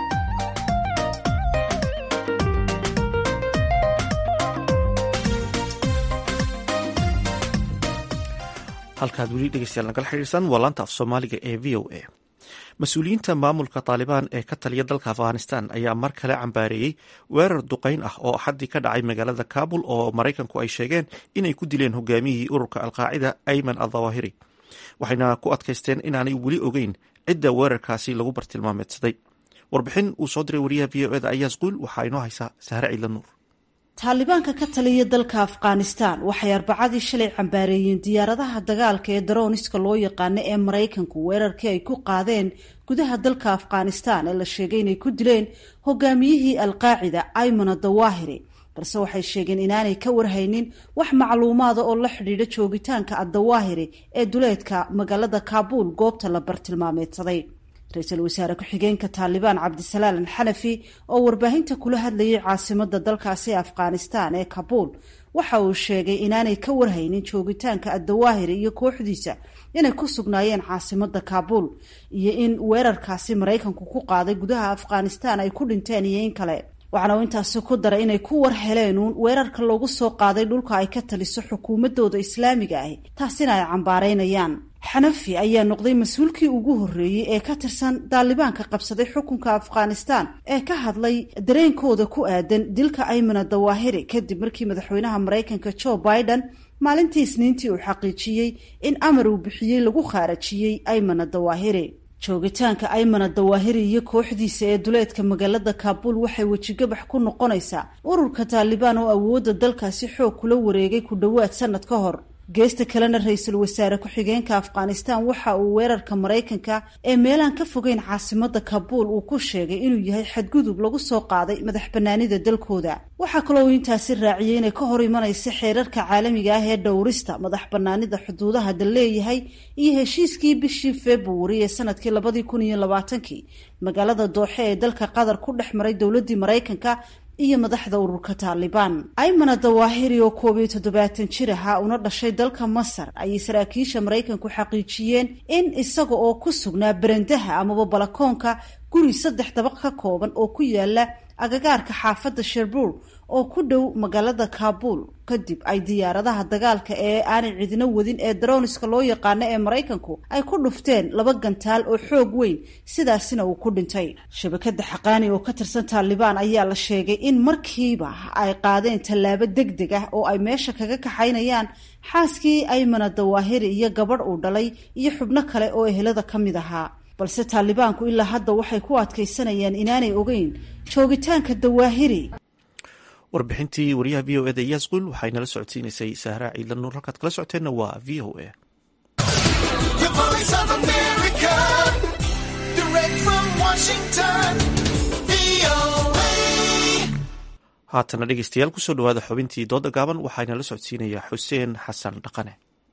halkaad weli dhegeystayaal nagala xiriirsan waa laanta af soomaaliga ee v o a. mas-uuliyiinta maamulka taalibaan ee ka taliya dalka afghanistan ayaa mar kale cambaareeyey weerar duqeyn ah oo axaddii ka dhacay magaalada kabul oo maraykanku ay sheegeen inay ku dileen hogaamiyihii ururka alqaacida ayman adawahiri, waxayna ku adkaysteen inaanay weli ogeyn cidda weerarkaasi lagu bartilmaameedsaday. warbixin uu soo diray wariyaha v o eda ayaas quul waxaa inoo haysaa sahre ciidla nuur. taalibaanka ka taliya dalka afghanistan waxay arbacadii shalay cambaareeyeen diyaaradaha dagaalka ee darooniska loo yaqaano ee maraykanku weerarkii ay ku qaadeen gudaha dalka afghanistan ee la sheegay inay ku dileen hogaamiyihii alqaacida ayman adawahiri, balse waxay sheegeen inaanay ka warhaynin wax macluumaada oo la xidhiidha joogitaanka adawahiri ee duleedka magaalada kaabul goobta la bartilmaameedsaday. ra-iisul wasaare ku-xigeenka taalibaan cabdisalaam alxanafi oo warbaahinta kula hadlayay caasimada dalkaasi afghanistan ee kabuul waxa uu sheegay inaanay ka warhaynin joogitaanka adawahiri iyo kooxdiisa inay ku sugnaayeen caasimada kabuul iyo in weerarkaasi maraykanku ku qaaday gudaha afghanistan ay ku dhinteen iyo in kale. waxaana uu intaasi ku daray inay ku war heleen uun weerarka loogu soo qaaday dhulka ay ka taliso xukuumadooda islaamiga ah, taasina ay cambaareynayaan. xanafi ayaa noqday mas-uulkii ugu horreeyey ee ka tirsan daalibaanka qabsaday xukunka afghanistan ee ka hadlay dareenkooda ku aadan dilka ayman adawahiri kadib markii madaxweynaha maraykanka Joe Biden maalintii Isniintii uu xaqiijiyey in amar uu bixiyey lagu khaarajiyey ayman adawahiri. joogitaanka ayman adawahiri iyo kooxdiisa ee duleedka magaalada kaabul waxay wejigabax ku noqonaysaa ururka taalibaan oo awoodda dalkaasi xoog kula wareegay ku dhowaad sanad ka hor. geesta kalena ra-iisul wasaare ku-xigeenka afghanistan waxa uu weerarka maraykanka ee meelaan ka fogeyn caasimada kabuul uu ku sheegay inuu yahay xadgudub lagu soo qaaday madax banaanida dalkooda waxaa kaloo intaasi raaciyey inay ka hor imanaysa xeerarka caalamiga ah ee dhowrista madax banaanida xuduudaha dal leeyahay iyo heshiiskii bishii februari ee sanadkii 2020 magaalada dooxe ee dalka qatar ku dhex maray dowladii maraykanka iyo madaxda ururka Taliban. Ayman Dawahiri oo 17 jir ah una dhashay dalka Masar ayay saraakiisha Mareykanku xaqiijiyeen in isaga oo ku sugnaa barandaha amaba balakoonka guri 3 dabaq ka kooban oo ku yaala agagaarka xaafadda Sherbourne oo ku dhow magaalada Kabul kadib ay diyaaradaha dagaalka ee aanay cidina wadin ee droniska loo yaqaan ee Mareykanku ay ku dhufteen 2 gantaal oo xoog weyn sidaasina uu ku dhintay. Shabakada xaqaani oo ka tirsan Taliban ayaa la sheegay in markiiba ay qaadeen tallaabo degdeg ah oo ay meesha kaga kaxaynayaan xaaskii Ayman Dawahiri iyo gabadh uu dhalay iyo xubno kale oo ehelada kamid ahaa. balse Talibanku ilaa hadda waxay ku adkaysanayaan inaanay ogeyn joogitaanka Dawahiri. warbixintii wariyaha VOA Yasqul waxay nala socodsiinaysay Sahra Ciidan Nuur halkaad kala socoteena waa VOA. haatana dhegeystayaal kusoo dhawaada xubintii dooda gaaban waxayna la socodsiinayaa Xuseen Xasan Dhaqane.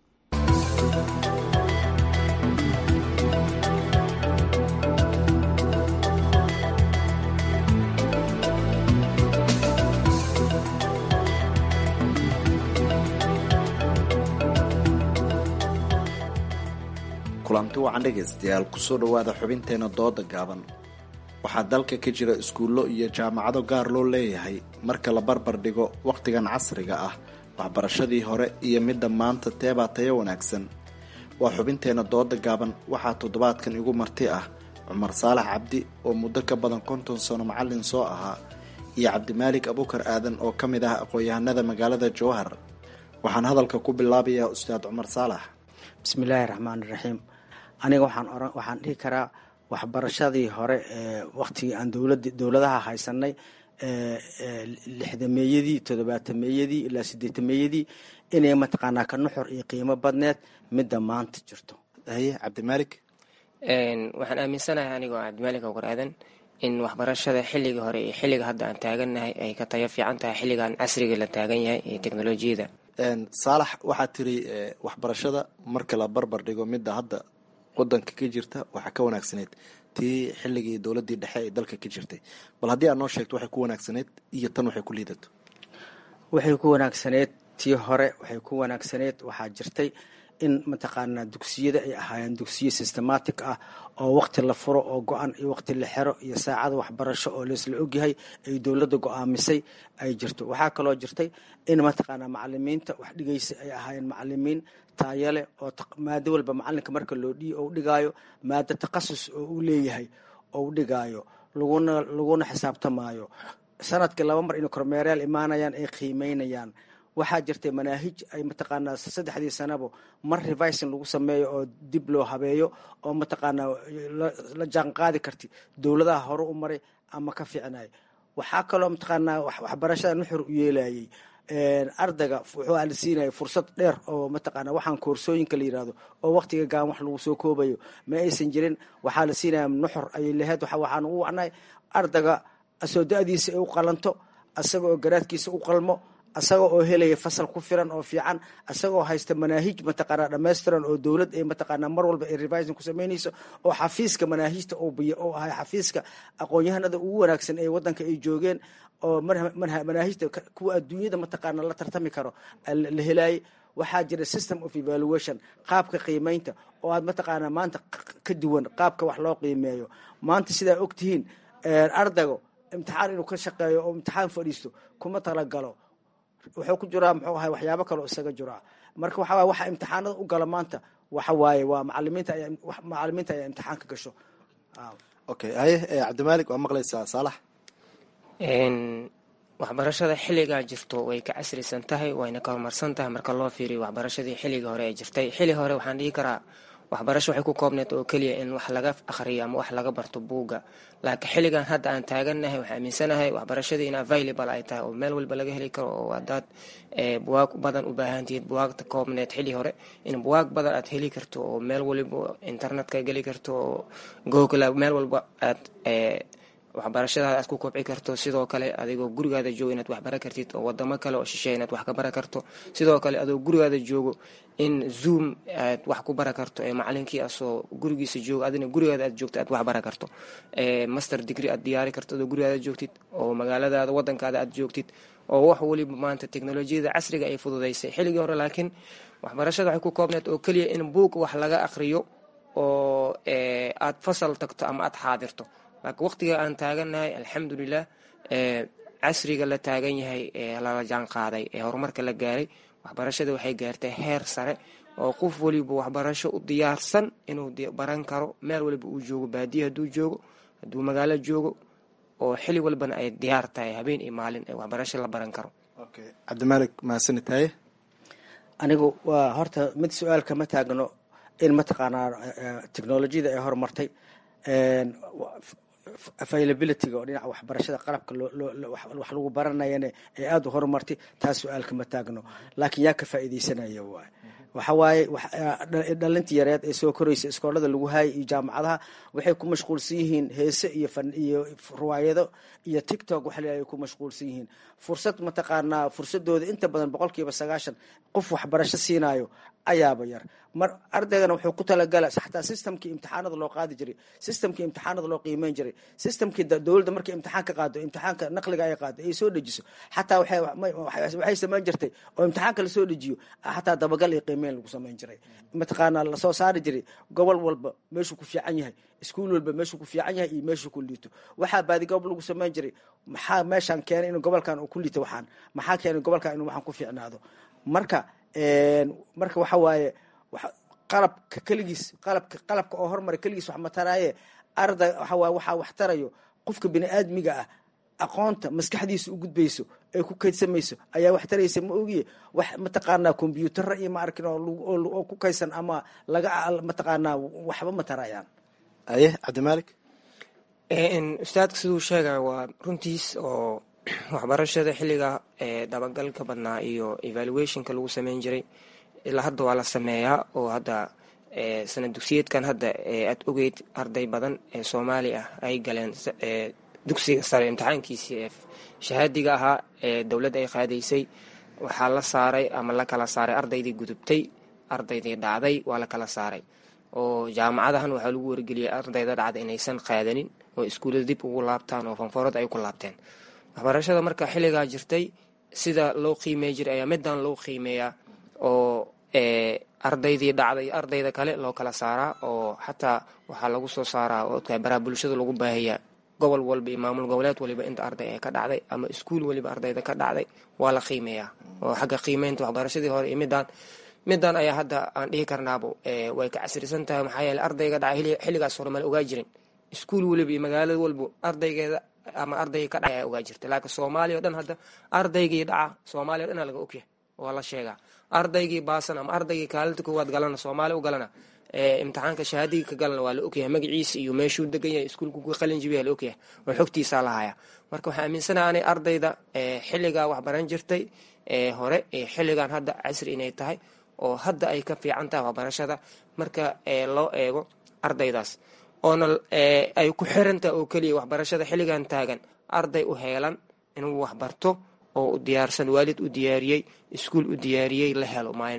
kulanti wacan dhegaystayaal kusoo dhawaada xubinteena dooda gaaban. waxaa dalka ka jira iskuullo iyo jaamacado gaar loo leeyahay marka la barbar dhigo wakhtigan casriga ah waxbarashadii hore iyo midda maanta teebaa tayo wanaagsan. waa xubinteena dooda gaaban waxaa toddobaadkan igu marti ah Cumar Saalax Cabdi oo muddo ka badan 50 sano macallin soo ahaa iyo Cabdimaalik Abukar Aadan oo ka mid ah aqoon-yahanada magaalada Jowhar. waxaan hadalka ku bilaabayaa Ustaad Cumar Saalax. bismillaahi raxmaani raxiim. aniga waxaan dhihi karaa waxbarashadii hore ee waqtigii aan dowladaha haysanay 60meeyadii 70meeyadii ilaa 80meeyadii inay mataqaanaa ka nuxur iyo qiimo badneed midda maanta jirto. haye Cabdimaalik. waxaan aaminsanahay anigoo Cabdimaalik Abukar Aadan in waxbarashada xilliga hore iyo xilliga hadda aan taaganahay ay ka tayo fiican tahay xilligan casriga la taagan yahay ee teknolojiyada. Saalax waxaa tiri waxbarashada marka la barbar dhigo midda hadda wadanka ka jirta waxaa ka wanaagsaneed tii xilligii dowladii dhexe ee dalka ka jirtay. bal haddii aad noo sheegto waxay ku wanaagsaneed iyo tan waxay ku liidato. waxay ku wanaagsaneed tii hore waxay ku wanaagsaneed waxaa jirtay in mataqaanaa dugsiyada ay ahaayeen dugsiyo systematic ah oo waqti la furo oo go-an iyo waqti la xiro iyo saacada waxbarasho oo laisla ogyahay ay dowladda go-aamisay ay jirto. waxaa kaloo jirtay in mataqaanaa macalimiinta wax dhigaysa ay ahaayeen macalimiin taayale oo maado walba macalinka marka loo dhigaayo maado takhasus oo uu leeyahay oo u dhigaayo laguna xisaabtamaayo sanadkii 2 mar in kormeerayaal imaanayaan ay qiimeynayaan. waxaa jirtay manaahij ay mataqaanaa 3 sanabo mar revising lagu sameeyo oo dib loo habeeyo oo mataqaanaa la jaan qaadi karti dowladaha hore u maray ama ka fiicnay. waxaa kaloo mataqaanaa waxbarashada nuxur u yeelayay ardayga wuxuu alsiinay fursad dheer oo mataqaanaa waxaan koorsooyinka la yiraahdo oo waqtiga gaan wax lagu soo koobayo ma aysan jirin. waxaa la siinaya nuxur ay lahayd waxaan u wacnay ardayga asoo da'diisa ay u qalanto asaga oo garaadkiisa u qalmo asaga oo helaya fasal ku filan oo fiican asaga oo haysta manaahij mataqaanaa dhammaystiran oo dowlad ay mataqaanaa mar walba ay revising ku sameynayso oo xafiiska manaahijta oo ahay xafiiska aqoon-yahanada ugu wanaagsan ee wadanka ay joogeen oo manaahijta kuwa adduunyada mataqaanaa la tartami karo la helayay. waxaa jira system of evaluation qaabka qiimeynta oo aad mataqaanaa maanta ka duwan qaabka wax loo qiimeeyo. maanta sidaa ogtihiin ardayga imtixaan inuu ka shaqeeyo oo imtixaan fadhiisto kuma talagalo wuxuu ku jiraa muxuu ahay waxyaabo kale oo isaga jiraa. marka waxa imtixaanada u gala maanta waxa waaye waa macallimiinta ayaa imtixaan ka gasho. okay haye Cabdimaalik waa maqlaysaa Saalax. waxbarashada xilligaa jirto way ka casrisan tahay wayna ka horumarsan tahay marka loo fiiriyo waxbarashadii xilliga hore ay jirtay. xilli hore waxaan dhihi karaa waxbarasho waxay ku koobneed oo keliya in wax laga akhriyo ama wax laga barto buugga. laakiin xilligan hadda aan taagannahay waxaan aaminsanahay waxbarashadii in available ay tahay oo meel walba laga heli karo, oo haddaad buwaag badan u baahantihiid buwaagta koobneed xilli hore in buwaag badan aad heli karto oo meel waliba internetka geli karto oo google meel walba aad waxbarashadaada aad ku kobci karto. sidoo kale adigoo gurigaada joogo inaad wax baran kartid oo wadamo kale oo shisheeye inaad wax ka baran karto. sidoo kale adigoo gurigaada joogo in zoom aad wax ku baran karto ee macalinkii asoo gurigiisa joogo adina gurigaada aad joogto aad wax baran karto. master degree aad diyaari karto adoo gurigaada joogtid oo magaaladaada wadankaada aad joogtid oo wax waliba maanta teknolojiyada casriga ay fududaysay xilligii hore. laakiin waxbarashada waxay ku koobneed oo keliya in buug wax laga akhriyo oo aad fasal tagto ama aad xaadirto. laakiin waqtiga aan taagannahay alxamdulilah casriga la taagan yahay ee lala jaan qaaday ee horumarka la gaaray, waxbarashada waxay gaartay heer sare oo qof waliba waxbarasho u diyaarsan inuu baran karo meel waliba uu joogo, baadiya hadduu joogo, hadduu magaalo joogo, oo xilli walbana ay diyaar tahay habeen iyo maalin ee waxbarasho la baran karo. cabdimaalik mahadsanitahay. anigu waa horta mid su-aalka ma taagno in mataqaanaa technolojiyada ay horumartay, availabilityga oo dhinaca waxbarashada qalabka wax lagu baranayana ee aada u horumartay, taas su-aalka ma taagno. laakiin yaa ka faa'iidaysanaya waay waxa waaye dhalintii yareed ee soo koraysa iskoolada lagu haayay iyo jaamacadaha waxay ku mashquulsan yihiin heese iyo riwaayado iyo tiktok waxa ay ku mashquulsan yihiin. fursad mataqaanaa fursadooda inta badan 90% qof waxbarasho siinayo ayaaba yar. mar ardaygana wuxuu ku talagala xataa systemkii imtixaanada loo qaadi jiray, systemkii imtixaanada loo qiimeyn jiray, systemkii dawladda markii imtixaan ka qaado imtixaanka naqliga ay qaado ay soo dejiso xataa waxay samayn jirtay oo imtixaanka la soo dejiyo xataa dabagal iyo qiimeyn lagu samayn jiray. mataqaanaa la soo saari jiray gobol walba meeshuu ku fiican yahay, iskuul walba meeshuu ku fiican yahay iyo meeshuu ku liito. waxaa baadigoob lagu samayn jiray maxaa meeshaan keenay in gobolkan uu ku liito, waxaan maxaa keenay gobolkan inuu waxaan ku fiicnaado. marka waxa waaye qalabka keligiis qalabka oo horumar keligiis wax mataraaye arday waxaa wax tarayo qofka bini'aadmiga ah aqoonta maskaxdiisa u gudbayso ay ku kaydsamayso ayaa wax taraysa. ma ogiye wax mataqaanaa kombiyuutarra iyo ma arkin oo ku kaydsan ama laga mataqaanaa waxba ma tarayaan. aye cabdimaalik. ustaadka siduu sheegaya waa runtiis oo waxbarashada xilliga dabagalka badnaa iyo evaluationka lagu sameyn jiray ilaa hadda waa la sameeyaa. oo hadda sanad dugsiyeedkan hadda aad ogeyd arday badan ee soomaali ah ay galeen dugsiga sare imtixaankiisii ee shahaadiga ahaa ee dowladda ay qaadaysay. waxaa la saaray ama la kala saaray ardaydii gudubtay, ardaydii dhacday waa la kala saaray. oo jaamacadahan waxaa lagu wargeliyay ardayda dhacda inaysan qaadanin oo iskuullada dib ugu laabtaan oo fanfoorada ay ku laabteen. waxbarashada marka xilligaa jirtay sida loo qiimey jiray ayaa midaan loo qiimeeyaa oo ardaydii dhacday ardayda kale loo kala saaraa. oo xataa waxaa lagu soo saaraa oo baraha bulshada lagu baahiyaa gobol walba iyo maamul goboleed waliba inta arday ee ka dhacday ama iskuul waliba ardayda ka dhacday waa la qiimeeyaa. oo xagga qiimeynta waxbarashadii hore iyo midaan ayaa hadda aan dhihi karnaabo way ka casrisan tahay. maxaa yeele ardayga dhacay xilligaas hore mala ogaa jirin. iskuul waliba iyo magaalada walba ardaygeeda ama ardayga ka dhacay ayaa ogaa jirta. laakiin soomaaliya o dhan hadda ardaygii dhaca soomaaliya o dhan laga ogyahay waa la sheegaa. ardaygii baasan ama ardaygii kaalinta koowaad galana soomaali u galana imtixaanka shahaadiga ka galana waa la ogyahay magaciisa iyo meeshuu degan yahay iskuulku ku qalin jibiya la ogyahay oo xogtiisaa la hayaa. marka waxaan aaminsanaha anay ardayda xilligaa wax baran jirtay hore xilligan hadda casri inay tahay oo hadda ay ka fiican tahay waxbarashada marka loo eego ardaydaas. oona ay ku xirantahay oo keliya waxbarashada xilligan taagan arday u heelan inuu waxbarto oo u diyaarsan, waalid u diyaariyey, iskuul u diyaariyey la helo maayna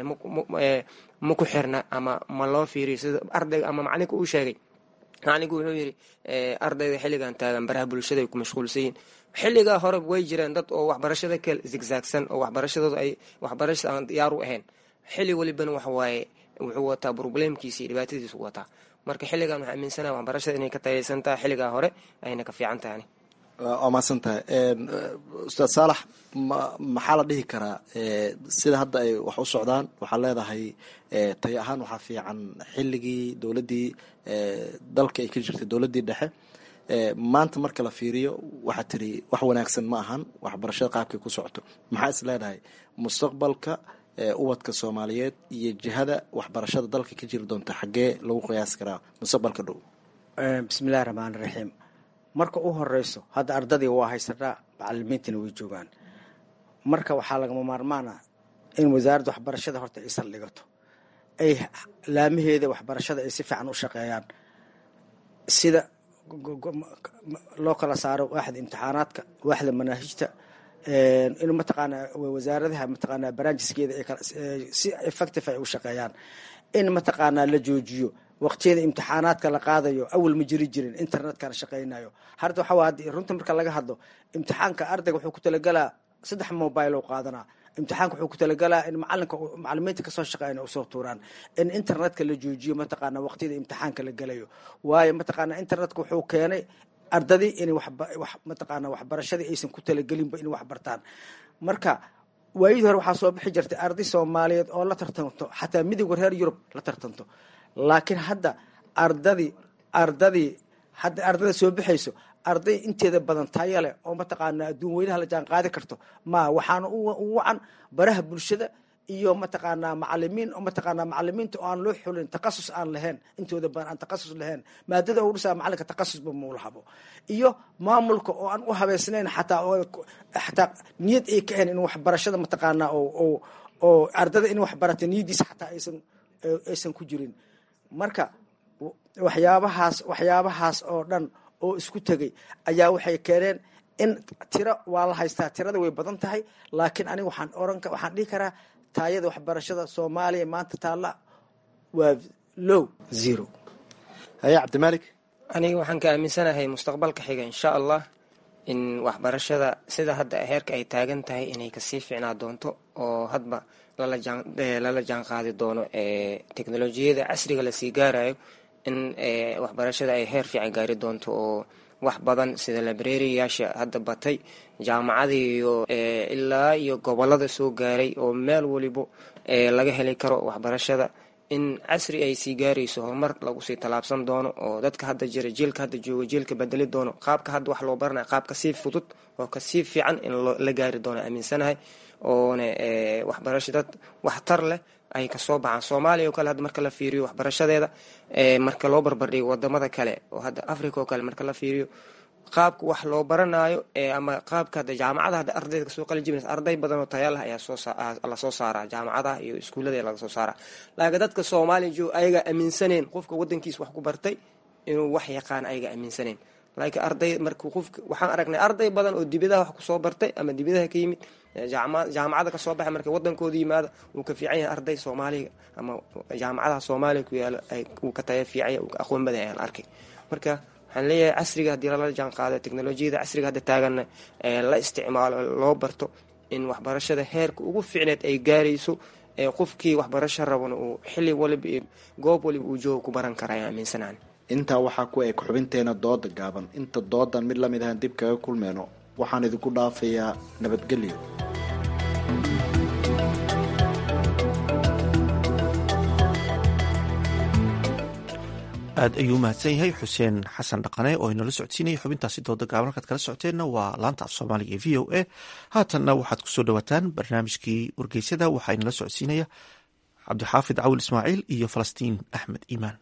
ma ku xirna ama ma loo fiiriyo sida ardayga ama macalinka uu sheegay. macalinku wuxuu yidhi ardayda xilligan taagan baraha bulshada ay ku mashquulsan yihiin. xilligaa hore way jireen dad oo waxbarashada kale zigzaagsan oo waxbarashadooda ay waxbarashada aan diyaar u ahayn. xilli walibana waxa waaye wuxuu wataa problemkiisa iyo dhibaatadiisu wataa. marka xilligan waxaa aaminsanaha waxbarashada inay ka tayaysan tahay xilligaa hore ayna ka fiican tahay. waa mahadsan tahay ustaad saalax. maxaa la dhihi karaa sida hadda ay wax u socdaan waxaa leedahay tayo ahaan waxaa fiican xilligii dowladdii dalka ay ka jirtay dowladdii dhexe. maanta marka la fiiriyo waxaa tiri wax wanaagsan ma ahan waxbarashada qaabkay ku socoto. maxaa is leedahay mustaqbalka ubadka soomaaliyeed iyo jihada waxbarashada dalka ka jiri doonta xaggee lagu qiyaasi karaa mustaqbalka dhow? bismillahi raxmaani raxiim. marka u horeyso hadda ardadii waa haysanaa, macalimiintina way joogaan. marka waxaa lagama maarmaana in wasaaradda waxbarashada horta ay saldhigato, ay laamaheeda waxbarashada ay si fiican u shaqeeyaan, sida loo kala saaro waaxda imtixaanaadka, waaxda manaahijta, in mataqaanaa wasaaradaha mataqaanaa barnaamijkeeda si effective ay u shaqeeyaan, in mataqaanaa la joojiyo waqtiyada imtixaanaadka la qaadayo. awal ma jiri jirin internetkana shaqeynayo. hadda waxaa waa runta marka laga hadlo imtixaanka ardayga wuxuu ku talagalaa 3 mobile oo qaadanaa. imtixaanka wuxuu ku talagalaa in macalimiinta kasoo shaqeeyna u soo tuuraan, in internetka la joojiyo mataqaanaa waqtiyada imtixaanka la galayo. waayo mataqaanaa internetka wuxuu keenay ardadii in mataqaanaa waxbarashadii aysan ku talagelinba in wax bartaan. marka waayidii hore waxaa soo bixi jirtay arday Soomaaliyeed oo la tartanto xataa midowga reer Yurub la tartanto. laakiin hadda ardada soo bixayso arday inteeda badan tayo leh oo mataqaanaa adduun weynaha la jaan qaadi karto waxaana u wacan baraha bulshada iyo mataqaanaa macalimiin oo mataqaanaa macalimiinta oo aan loo xulin takhasus aan lahayn, intooda badan aan takhasus lahayn. maadada uu dhisaa macalinka takhasusba ma lahabo, iyo maamulka oo aan u habeysnayn xataa niyad ay ka ahayn in waxbarashada mataqaanaa oo ardada in waxbarata niyadiisa xataa aysan ku jirin. marka waxyaabahaas oo dhan oo isku tegay ayaa waxay keeneen in tiro waa la haystaa, tirada way badan tahay, laakiin aniga waxaan dhihi karaa taayada waxbarashada Soomaaliya maanta taalla waa low zero. haya Cabdimaalik, aniga waxaan ka aaminsanahay mustaqbalka xiga insha Allah in waxbarashada sida hadda heerka ay taagan tahay inay kasii fiicnaa doonto, oo hadba lala jaan qaadi doono teknolojiyada casriga la sii gaarayo, in waxbarashada ay heer fiican gaari doonto, oo wax badan sida librariyaasha hadda batay, jaamacadii iyo ilaa iyo gobolada soo gaaray oo meel waliba laga heli karo waxbarashada, in casri ay sii gaarayso, horumar lagu sii talaabsan doono, oo dadka hadda jira jiilka hadda jooga jiilka bedeli doono qaabka hadda wax loo baranayo qaab kasii fudud oo kasii fiican in la gaari doono aaminsanahay. oona waxbarasho dad waxtar leh ay kasoo baxaan. Soomaaliya oo kale hadda marka la fiiriyo waxbarashadeeda marka loo barbardhigo wadamada kale oo hadda Africa oo kale marka la fiiriyo qaabka wax loo baranayo ama qaabka hadda jaamacadaha hadda ardayda kasoo qalin jibinaysa arday badan oo tayo leh ayaa la soo saaraa jaamacadaha iyo iskuulada laga soo saaraa. laakiin dadka Soomaaliya jooga ayaga aaminsaneen qofka wadankiisa wax ku bartay inuu wax yaqaan, ayaga aaminsaneen. laakiin arday markuu qofka waxaan aragnay arday badan oo dibadaha wax ku soo bartay ama dibadaha ka yimid jaamacada ka soo baxay markay wadankooda yimaada uu ka fiican yahay arday Soomaaliga ama jaamacadaha Soomaaliya ku yaala uu ka tayo fiican yahay, uu ka aqoon badan yahay arkay. marka waxaan leeyahay casriga haddii lala jaan qaado teknolojiyada casriga hadda taaganna la isticmaalo loo barto, in waxbarashada heerka ugu fiicneed ay gaarayso, qofkii waxbarasho rabana uu xilli waliba iyo goob waliba uu joogo ku baran karaya aaminsanaan. intaa waxaa ku eg xubinteena dooda gaaban. inta doodan mid lamid ahaan dib kaga kulmeyno waxaan idinku dhaafayaa nabadgelyo. aad ayuu mahadsan yahay xuseen xasan dhaqane oo inala socodsiinaya xubintaasi dooda gaaban. halkaad kala socoteenna waa laanta af soomaaliga ee v o a. haatanna waxaad kusoo dhawaataan barnaamijkii wargeysyada. waxaa inala socodsiinaya cabdixaafid cawil ismaaciil iyo falastiin axmed iimaan.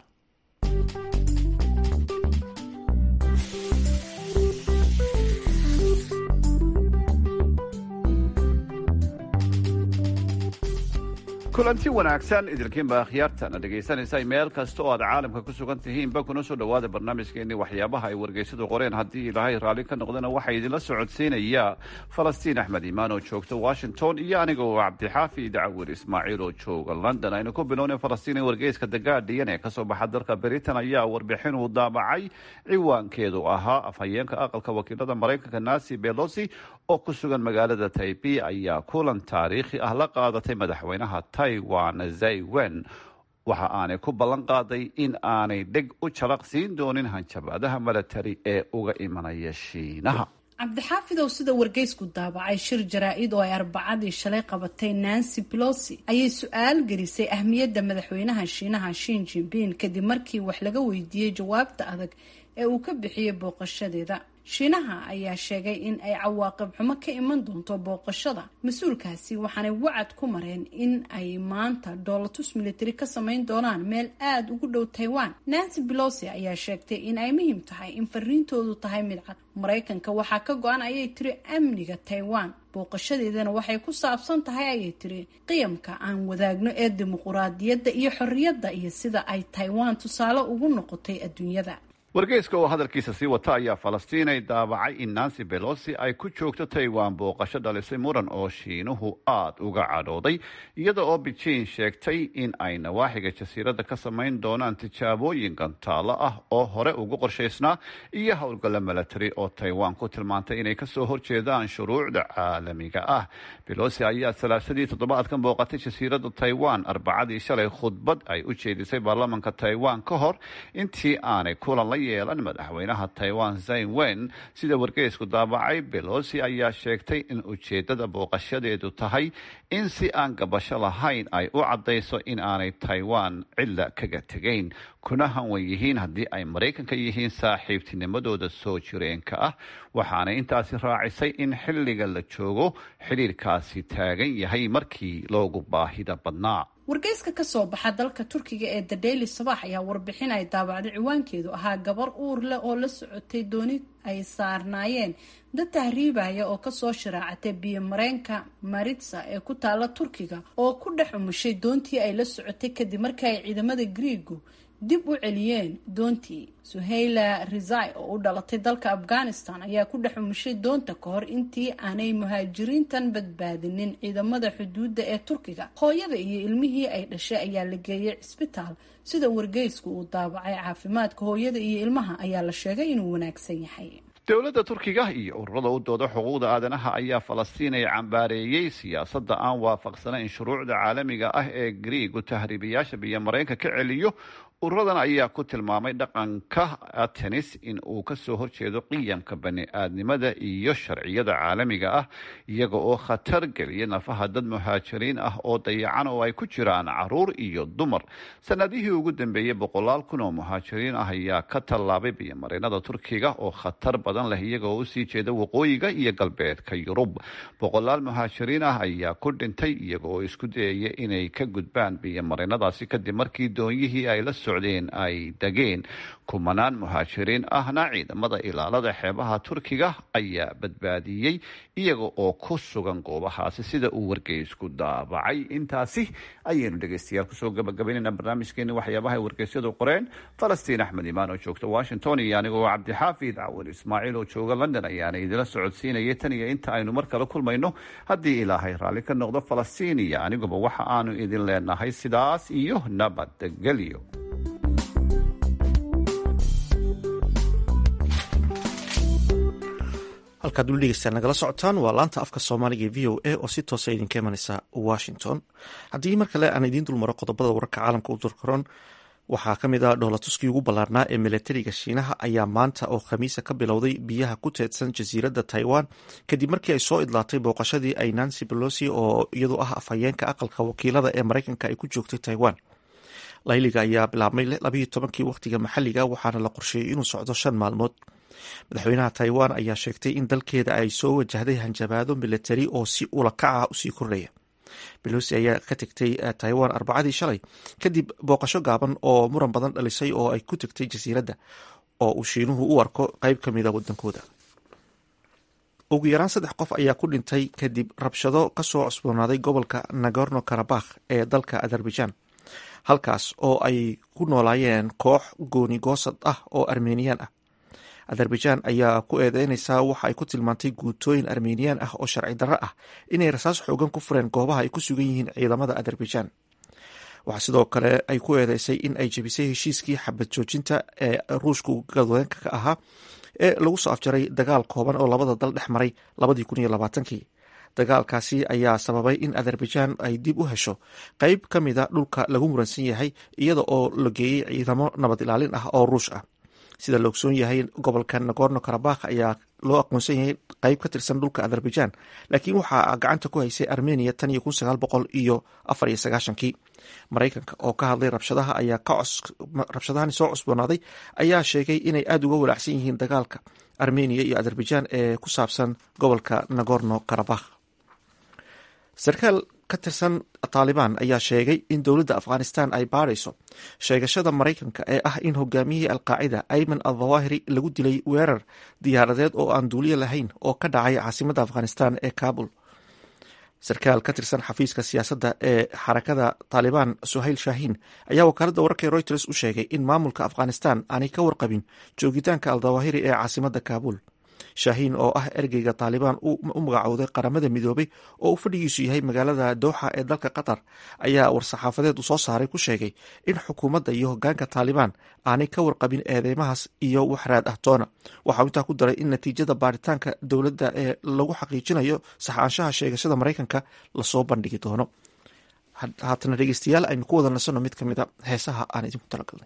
kulanti wanaagsan idilkiinba akhyaartana dhegaysanaysa meel kasta oo aad caalamka ku sugan tihiinba kuna soo dhowaada barnaamijkeenii waxyaabaha ay wargeysadu qoreen. haddii ilaahay raalli ka noqdana waxaa idinla socodsiinaya falastiin axmed iimaan oo joogta washington iyo aniga oo cabdixaafid cawir ismaaciil oo jooga london. aynu ku bilowna falastiin ee wargeyska The Guardian ee kasoo baxa dalka Britain ayaa warbixin uu daabacay ciwaankeedu ahaa afhayeenka aqalka wakiilada maraykanka Nancy Pelosi oo ku sugan magaalada Taipei ayaa kulan taariikhi ah la qaadatay madaxweynaha Taiwan Tsai Ing-wen. waxa aanay ku ballan qaaday in aanay dheg u jalaq siin doonin hanjabaadaha milatari ee uga imanaya Shiinaha. cabdixaafidow sida wargeysku daabacay shir jaraa-id oo ay arbacadii shalay qabatay Nancy Pelosi ayay su-aal gelisay ahmiyadda madaxweynaha Shiinaha Xi Jinping kadib markii wax laga weydiiyey jawaabta adag ee uu ka bixiyey booqashadeeda. shiinaha ayaa sheegay in ay cawaaqib xumo ka iman doonto booqashada mas-uulkaasi waxaanay wacad ku mareen in ay maanta dhoolatus militari ka samayn doonaan meel aada ugu dhow Taiwan. Nancy Pelosi ayaa sheegtay in ay muhiim tahay in fariintoodu tahay mid cad. Maraykanka waxaa ka go-an ayay tiri amniga Taiwan, booqashadeedana waxay ku saabsan tahay ayay tiri qiyamka aan wadaagno ee dimuquraadiyadda iyo xorriyadda iyo sida ay Taiwan tusaale ugu noqotay adduunyada. wargeyska oo hadalkiisa sii wata ayaa Falastiin ay daabacay in Nancy Pelosi ay ku joogto Taiwan booqasho dhalisay muran oo Shiinuhu aad uga cadhooday, iyada oo Beijing sheegtay in ay nawaaxiga jasiiradda ka samayn doonaan tijaabooyin gantaalo ah oo hore ugu qorshaysnaa iyo howlgalla milatari oo Taiwan ku tilmaantay inay kasoo horjeedaan shuruucda caalamiga ah. Pelosi ayaa salaasadii toddobaadkan booqatay jasiiradda Taiwan Arbacadii shalay khudbad ay u jeedisay baarlamaanka Taiwan ka hor intii aanay kulan la yeelan madaxweynaha Taiwan Tsai Ing-wen. Sida wargeysku daabacay, Pelosi ayaa sheegtay in ujeedada booqashadeedu tahay in si aan gabasho lahayn ay u caddayso in aanay Taiwan cilla kaga tegayn, kuna hanwan yihiin haddii ay Maraykanka yihiin saaxiibtinimadooda soo jireenka ah. Waxaana intaasi raacisay in xilliga la joogo xiriirkaasi taagan yahay markii loogu baahida badnaa. wargeyska ka soo baxa dalka Turkiga ee The Daily Sabah ayaa warbixin ay daabacday ciwaankeedu ahaa gabar uur leh oo la socotay dooni ay saarnaayeen dad tahriibaya oo kasoo sharaacatay biyo mareenka Maritsa ee ku taala Turkiga oo ku dhex umushay doontii ay la socotay kadib markii ay ciidamada Greegu dib u celiyeen doontii. Suhayla Rizai oo u dhalatay dalka Afghanistan ayaa ku dhex umushay doonta ka hor intii aanay muhaajiriintan badbaadinin ciidamada xuduudda ee Turkiga. Hooyada iyo ilmihii ay dhashay ayaa la geeyay cisbitaal. Sida wargeysku uu daabacay, caafimaadka hooyada iyo ilmaha ayaa la sheegay inuu wanaagsan yahay. dowladda Turkiga iyo ururada u dooda xuquuqda aadanaha ayaa Falastiin ay cambaareeyay siyaasadda aan waafaqsanayn shuruucda caalamiga ah ee Greegu tahriibayaasha biyo mareenka ka celiyo. ururadan ayaa ku tilmaamay dhaqanka Athens in uu ka soo horjeedo qiyamka bani'aadnimada iyo sharciyada caalamiga ah, iyaga oo khatar geliya nafaha dad muhaajiriin ah oo dayacan oo ay ku jiraan caruur iyo dumar. sanadihii ugu dambeeyay 100,000 kun oo muhaajiriin ah ayaa ka tallaabay biyo-mareenada Turkiga oo khatar badan leh, iyaga oo u sii jeeda waqooyiga iyo galbeedka Yurub. 100,000 muhaajiriin ah ayaa ku dhintay iyaga oo isku dayaya inay ka gudbaan biyo-mareenadaasi kadib markii doonyihii ay la ay degeen. kumanaan muhaajiriin ahna ciidamada ilaalada xeebaha Turkiga ayaa badbaadiyey iyaga oo ku sugan goobahaasi, sida uu wargeysku daabacay. intaasi ayaynu dhegeystayaal kusoo gabagabaynayna barnaamijkeeni waxyaabaha wargeysyadu qoreen. Falastiin Axmed Imaan oo joogta Washington iyo anigoo Cabdixaafid Cawil Ismaaciil oo jooga London ayaana idila socodsiinayay tan iyo inta aynu mar kale kulmayno, haddii ilaahay raalli ka noqdo. Falastiin iyo aniguba waxa aanu idin leenahay sidaas iyo nabadgelyo. halkaad weli dhegeystaan nagala socotaan waa laanta afka soomaaliga ee v o a oo si toosa idinka imanaysa Washington. haddii mar kale aan idiin dulmaro qodobada wararka caalamka u durkaroon, waxaa ka mid ah dhoolatuskii ugu ballaarnaa ee milatariga Shiinaha ayaa maanta oo khamiisa ka bilowday biyaha ku teedsan jasiiradda Taiwan kadib markii ay soo idlaatay booqashadii ay Nancy Pelosi oo iyadu ah afhayeenka aqalka wakiilada ee Maraykanka ay ku joogtay Taiwan. layliga ayaa bilaabmay 12 waqtiga maxalliga, waxaana la qorsheeyey inuu socdo 5 maalmood. madaxweynaha Taiwan ayaa sheegtay in dalkeeda ay soo wajahday hanjabaado milatari oo si ula kaca usii kordhaya. Pelosi ayaa ka tagtay Taiwan Arbacadii shalay kadib booqasho gaaban oo muran badan dhalisay oo ay ku tagtay jasiiradda oo uu Shiinuhu u arko qayb ka mid ah wadankooda. ugu yaraan 3 qof ayaa ku dhintay kadib rabshado kasoo cusboonaaday gobolka Nagorno-Karabakh ee dalka Azerbaijan, halkaas oo ay ku noolaayeen koox gooni goosad ah oo Armenian ah. Azerbaijan ayaa ku eedeynaysaa waxa ay ku tilmaantay guutooyin Armenian ah oo sharci darro ah inay rasaas xoogan ku fureen goobaha ay ku sugan yihiin ciidamada Azerbaijan. waxaa sidoo kale ay ku eedeysay in ay jebisay heshiiskii xabad joojinta ee Ruushku gadweenka ka ahaa ee lagu soo afjaray dagaal kooban oo labada dal dhex maray 2020. dagaalkaasi ayaa sababay in Azerbaijan ay dib u hesho qayb ka mid a dhulka lagu muransan yahay iyada oo la geeyey ciidamo nabad ilaalin ah oo Ruush ah. sida la ogsoon yahay gobolka nagorno karabakh ayaa loo aqoonsan yahay qayb ka tirsan dhulka azerbaijan laakiin waxaa gacanta ku haysay armenia tan iyo 1994 maraykanka oo ka hadlay rabshadahani soo cusboonaaday ayaa sheegay inay aada uga walaacsan yihiin dagaalka armenia iyo azerbaijan ee ku saabsan gobolka nagorno karabakh. sarkaal ka tirsan taalibaan ayaa sheegay in dowladda afghanistan ay baarayso sheegashada maraykanka ee ah in hogaamiyihii alqaacida ayman al-dhawahiri lagu dilay weerar diyaaradeed oo aan duuliyo lahayn oo ka dhacay caasimadda afghanistan ee kabul. sarkaal ka tirsan xafiiska siyaasadda ee xarakada taalibaan suhayl shaahiin ayaa wakaaladda wararka ee reuters u sheegay in maamulka afghanistan aanay ka warqabin joogitaanka al-dhawahiri ee caasimadda kabul. shaahiin oo ah ergeyga taalibaan u magacowday qaramada midoobay oo uu fadhigiisu yahay magaalada dooxa ee dalka qatar ayaa war-saxaafadeed uu soo saaray ku sheegay in xukuumadda iyo hogaanka taalibaan aanay ka warqabin eedeymahaas iyo waxraad ah toona. waxauu intaa ku daray in natiijada baaritaanka dowladda ee lagu xaqiijinayo saxaanshaha sheegashada maraykanka lasoo bandhigi doono. haatana dhegeystayaal aynu ku wada nasanno mid ka mid a heesaha aan idinku talagalnay.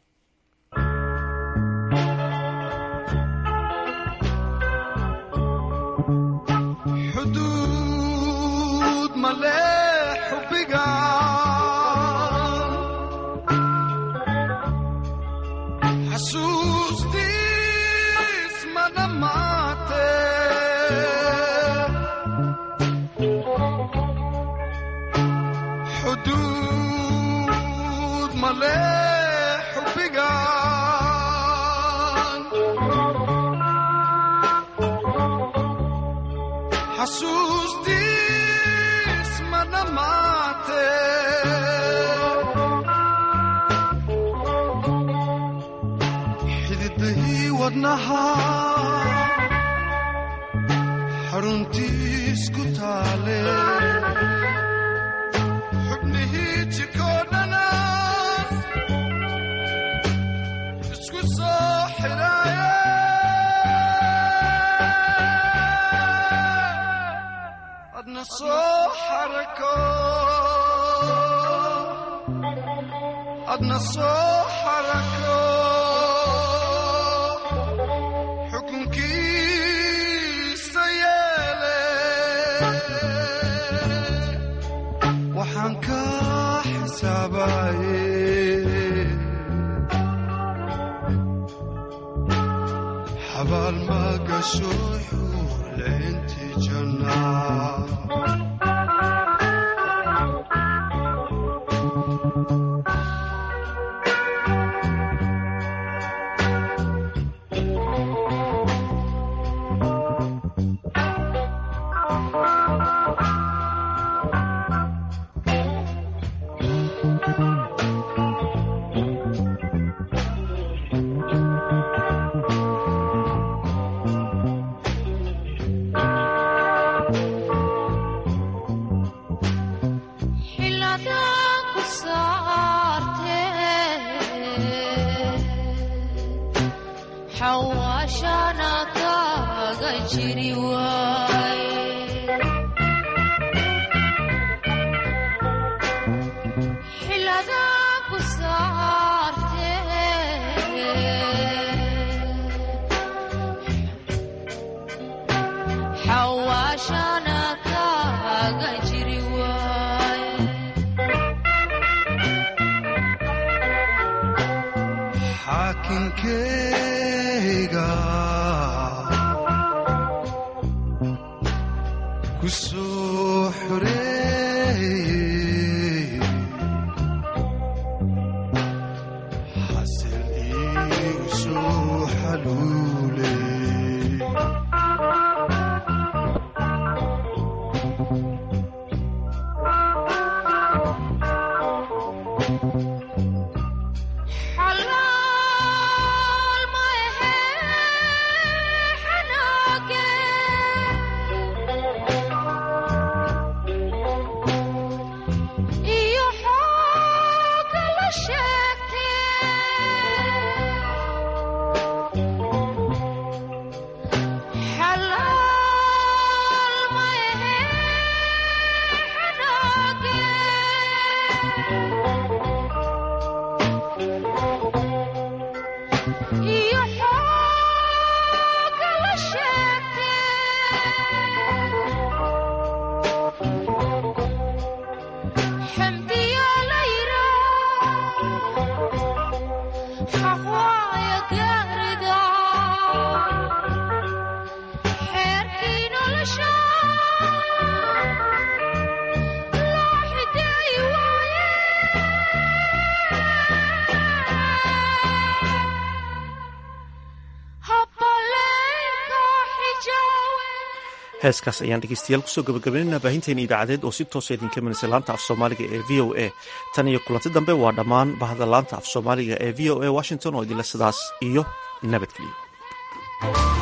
xaruntiis ku taale xubnihii jirkoo dhanaas isku soo xidhaaye adna soo xarako xukunkiisa yeele waxaan ka xisaabaye xabaal ma gasho xuurleynti jannaa xaakinkeyga ku soo xoreeyey xasil iigu soo xaluuley iyo heeskaas ayaan dhegeystayaal kusoo gabagabaynaynaa baahinteena idaacadeed oo si toosa idinka minisay laanta af soomaaliga ee v o a tan iyo kulanti dambe waa dhammaan bahda laanta af soomaaliga ee v o a washington oo idinle sidaas iyo nabadgeliyo.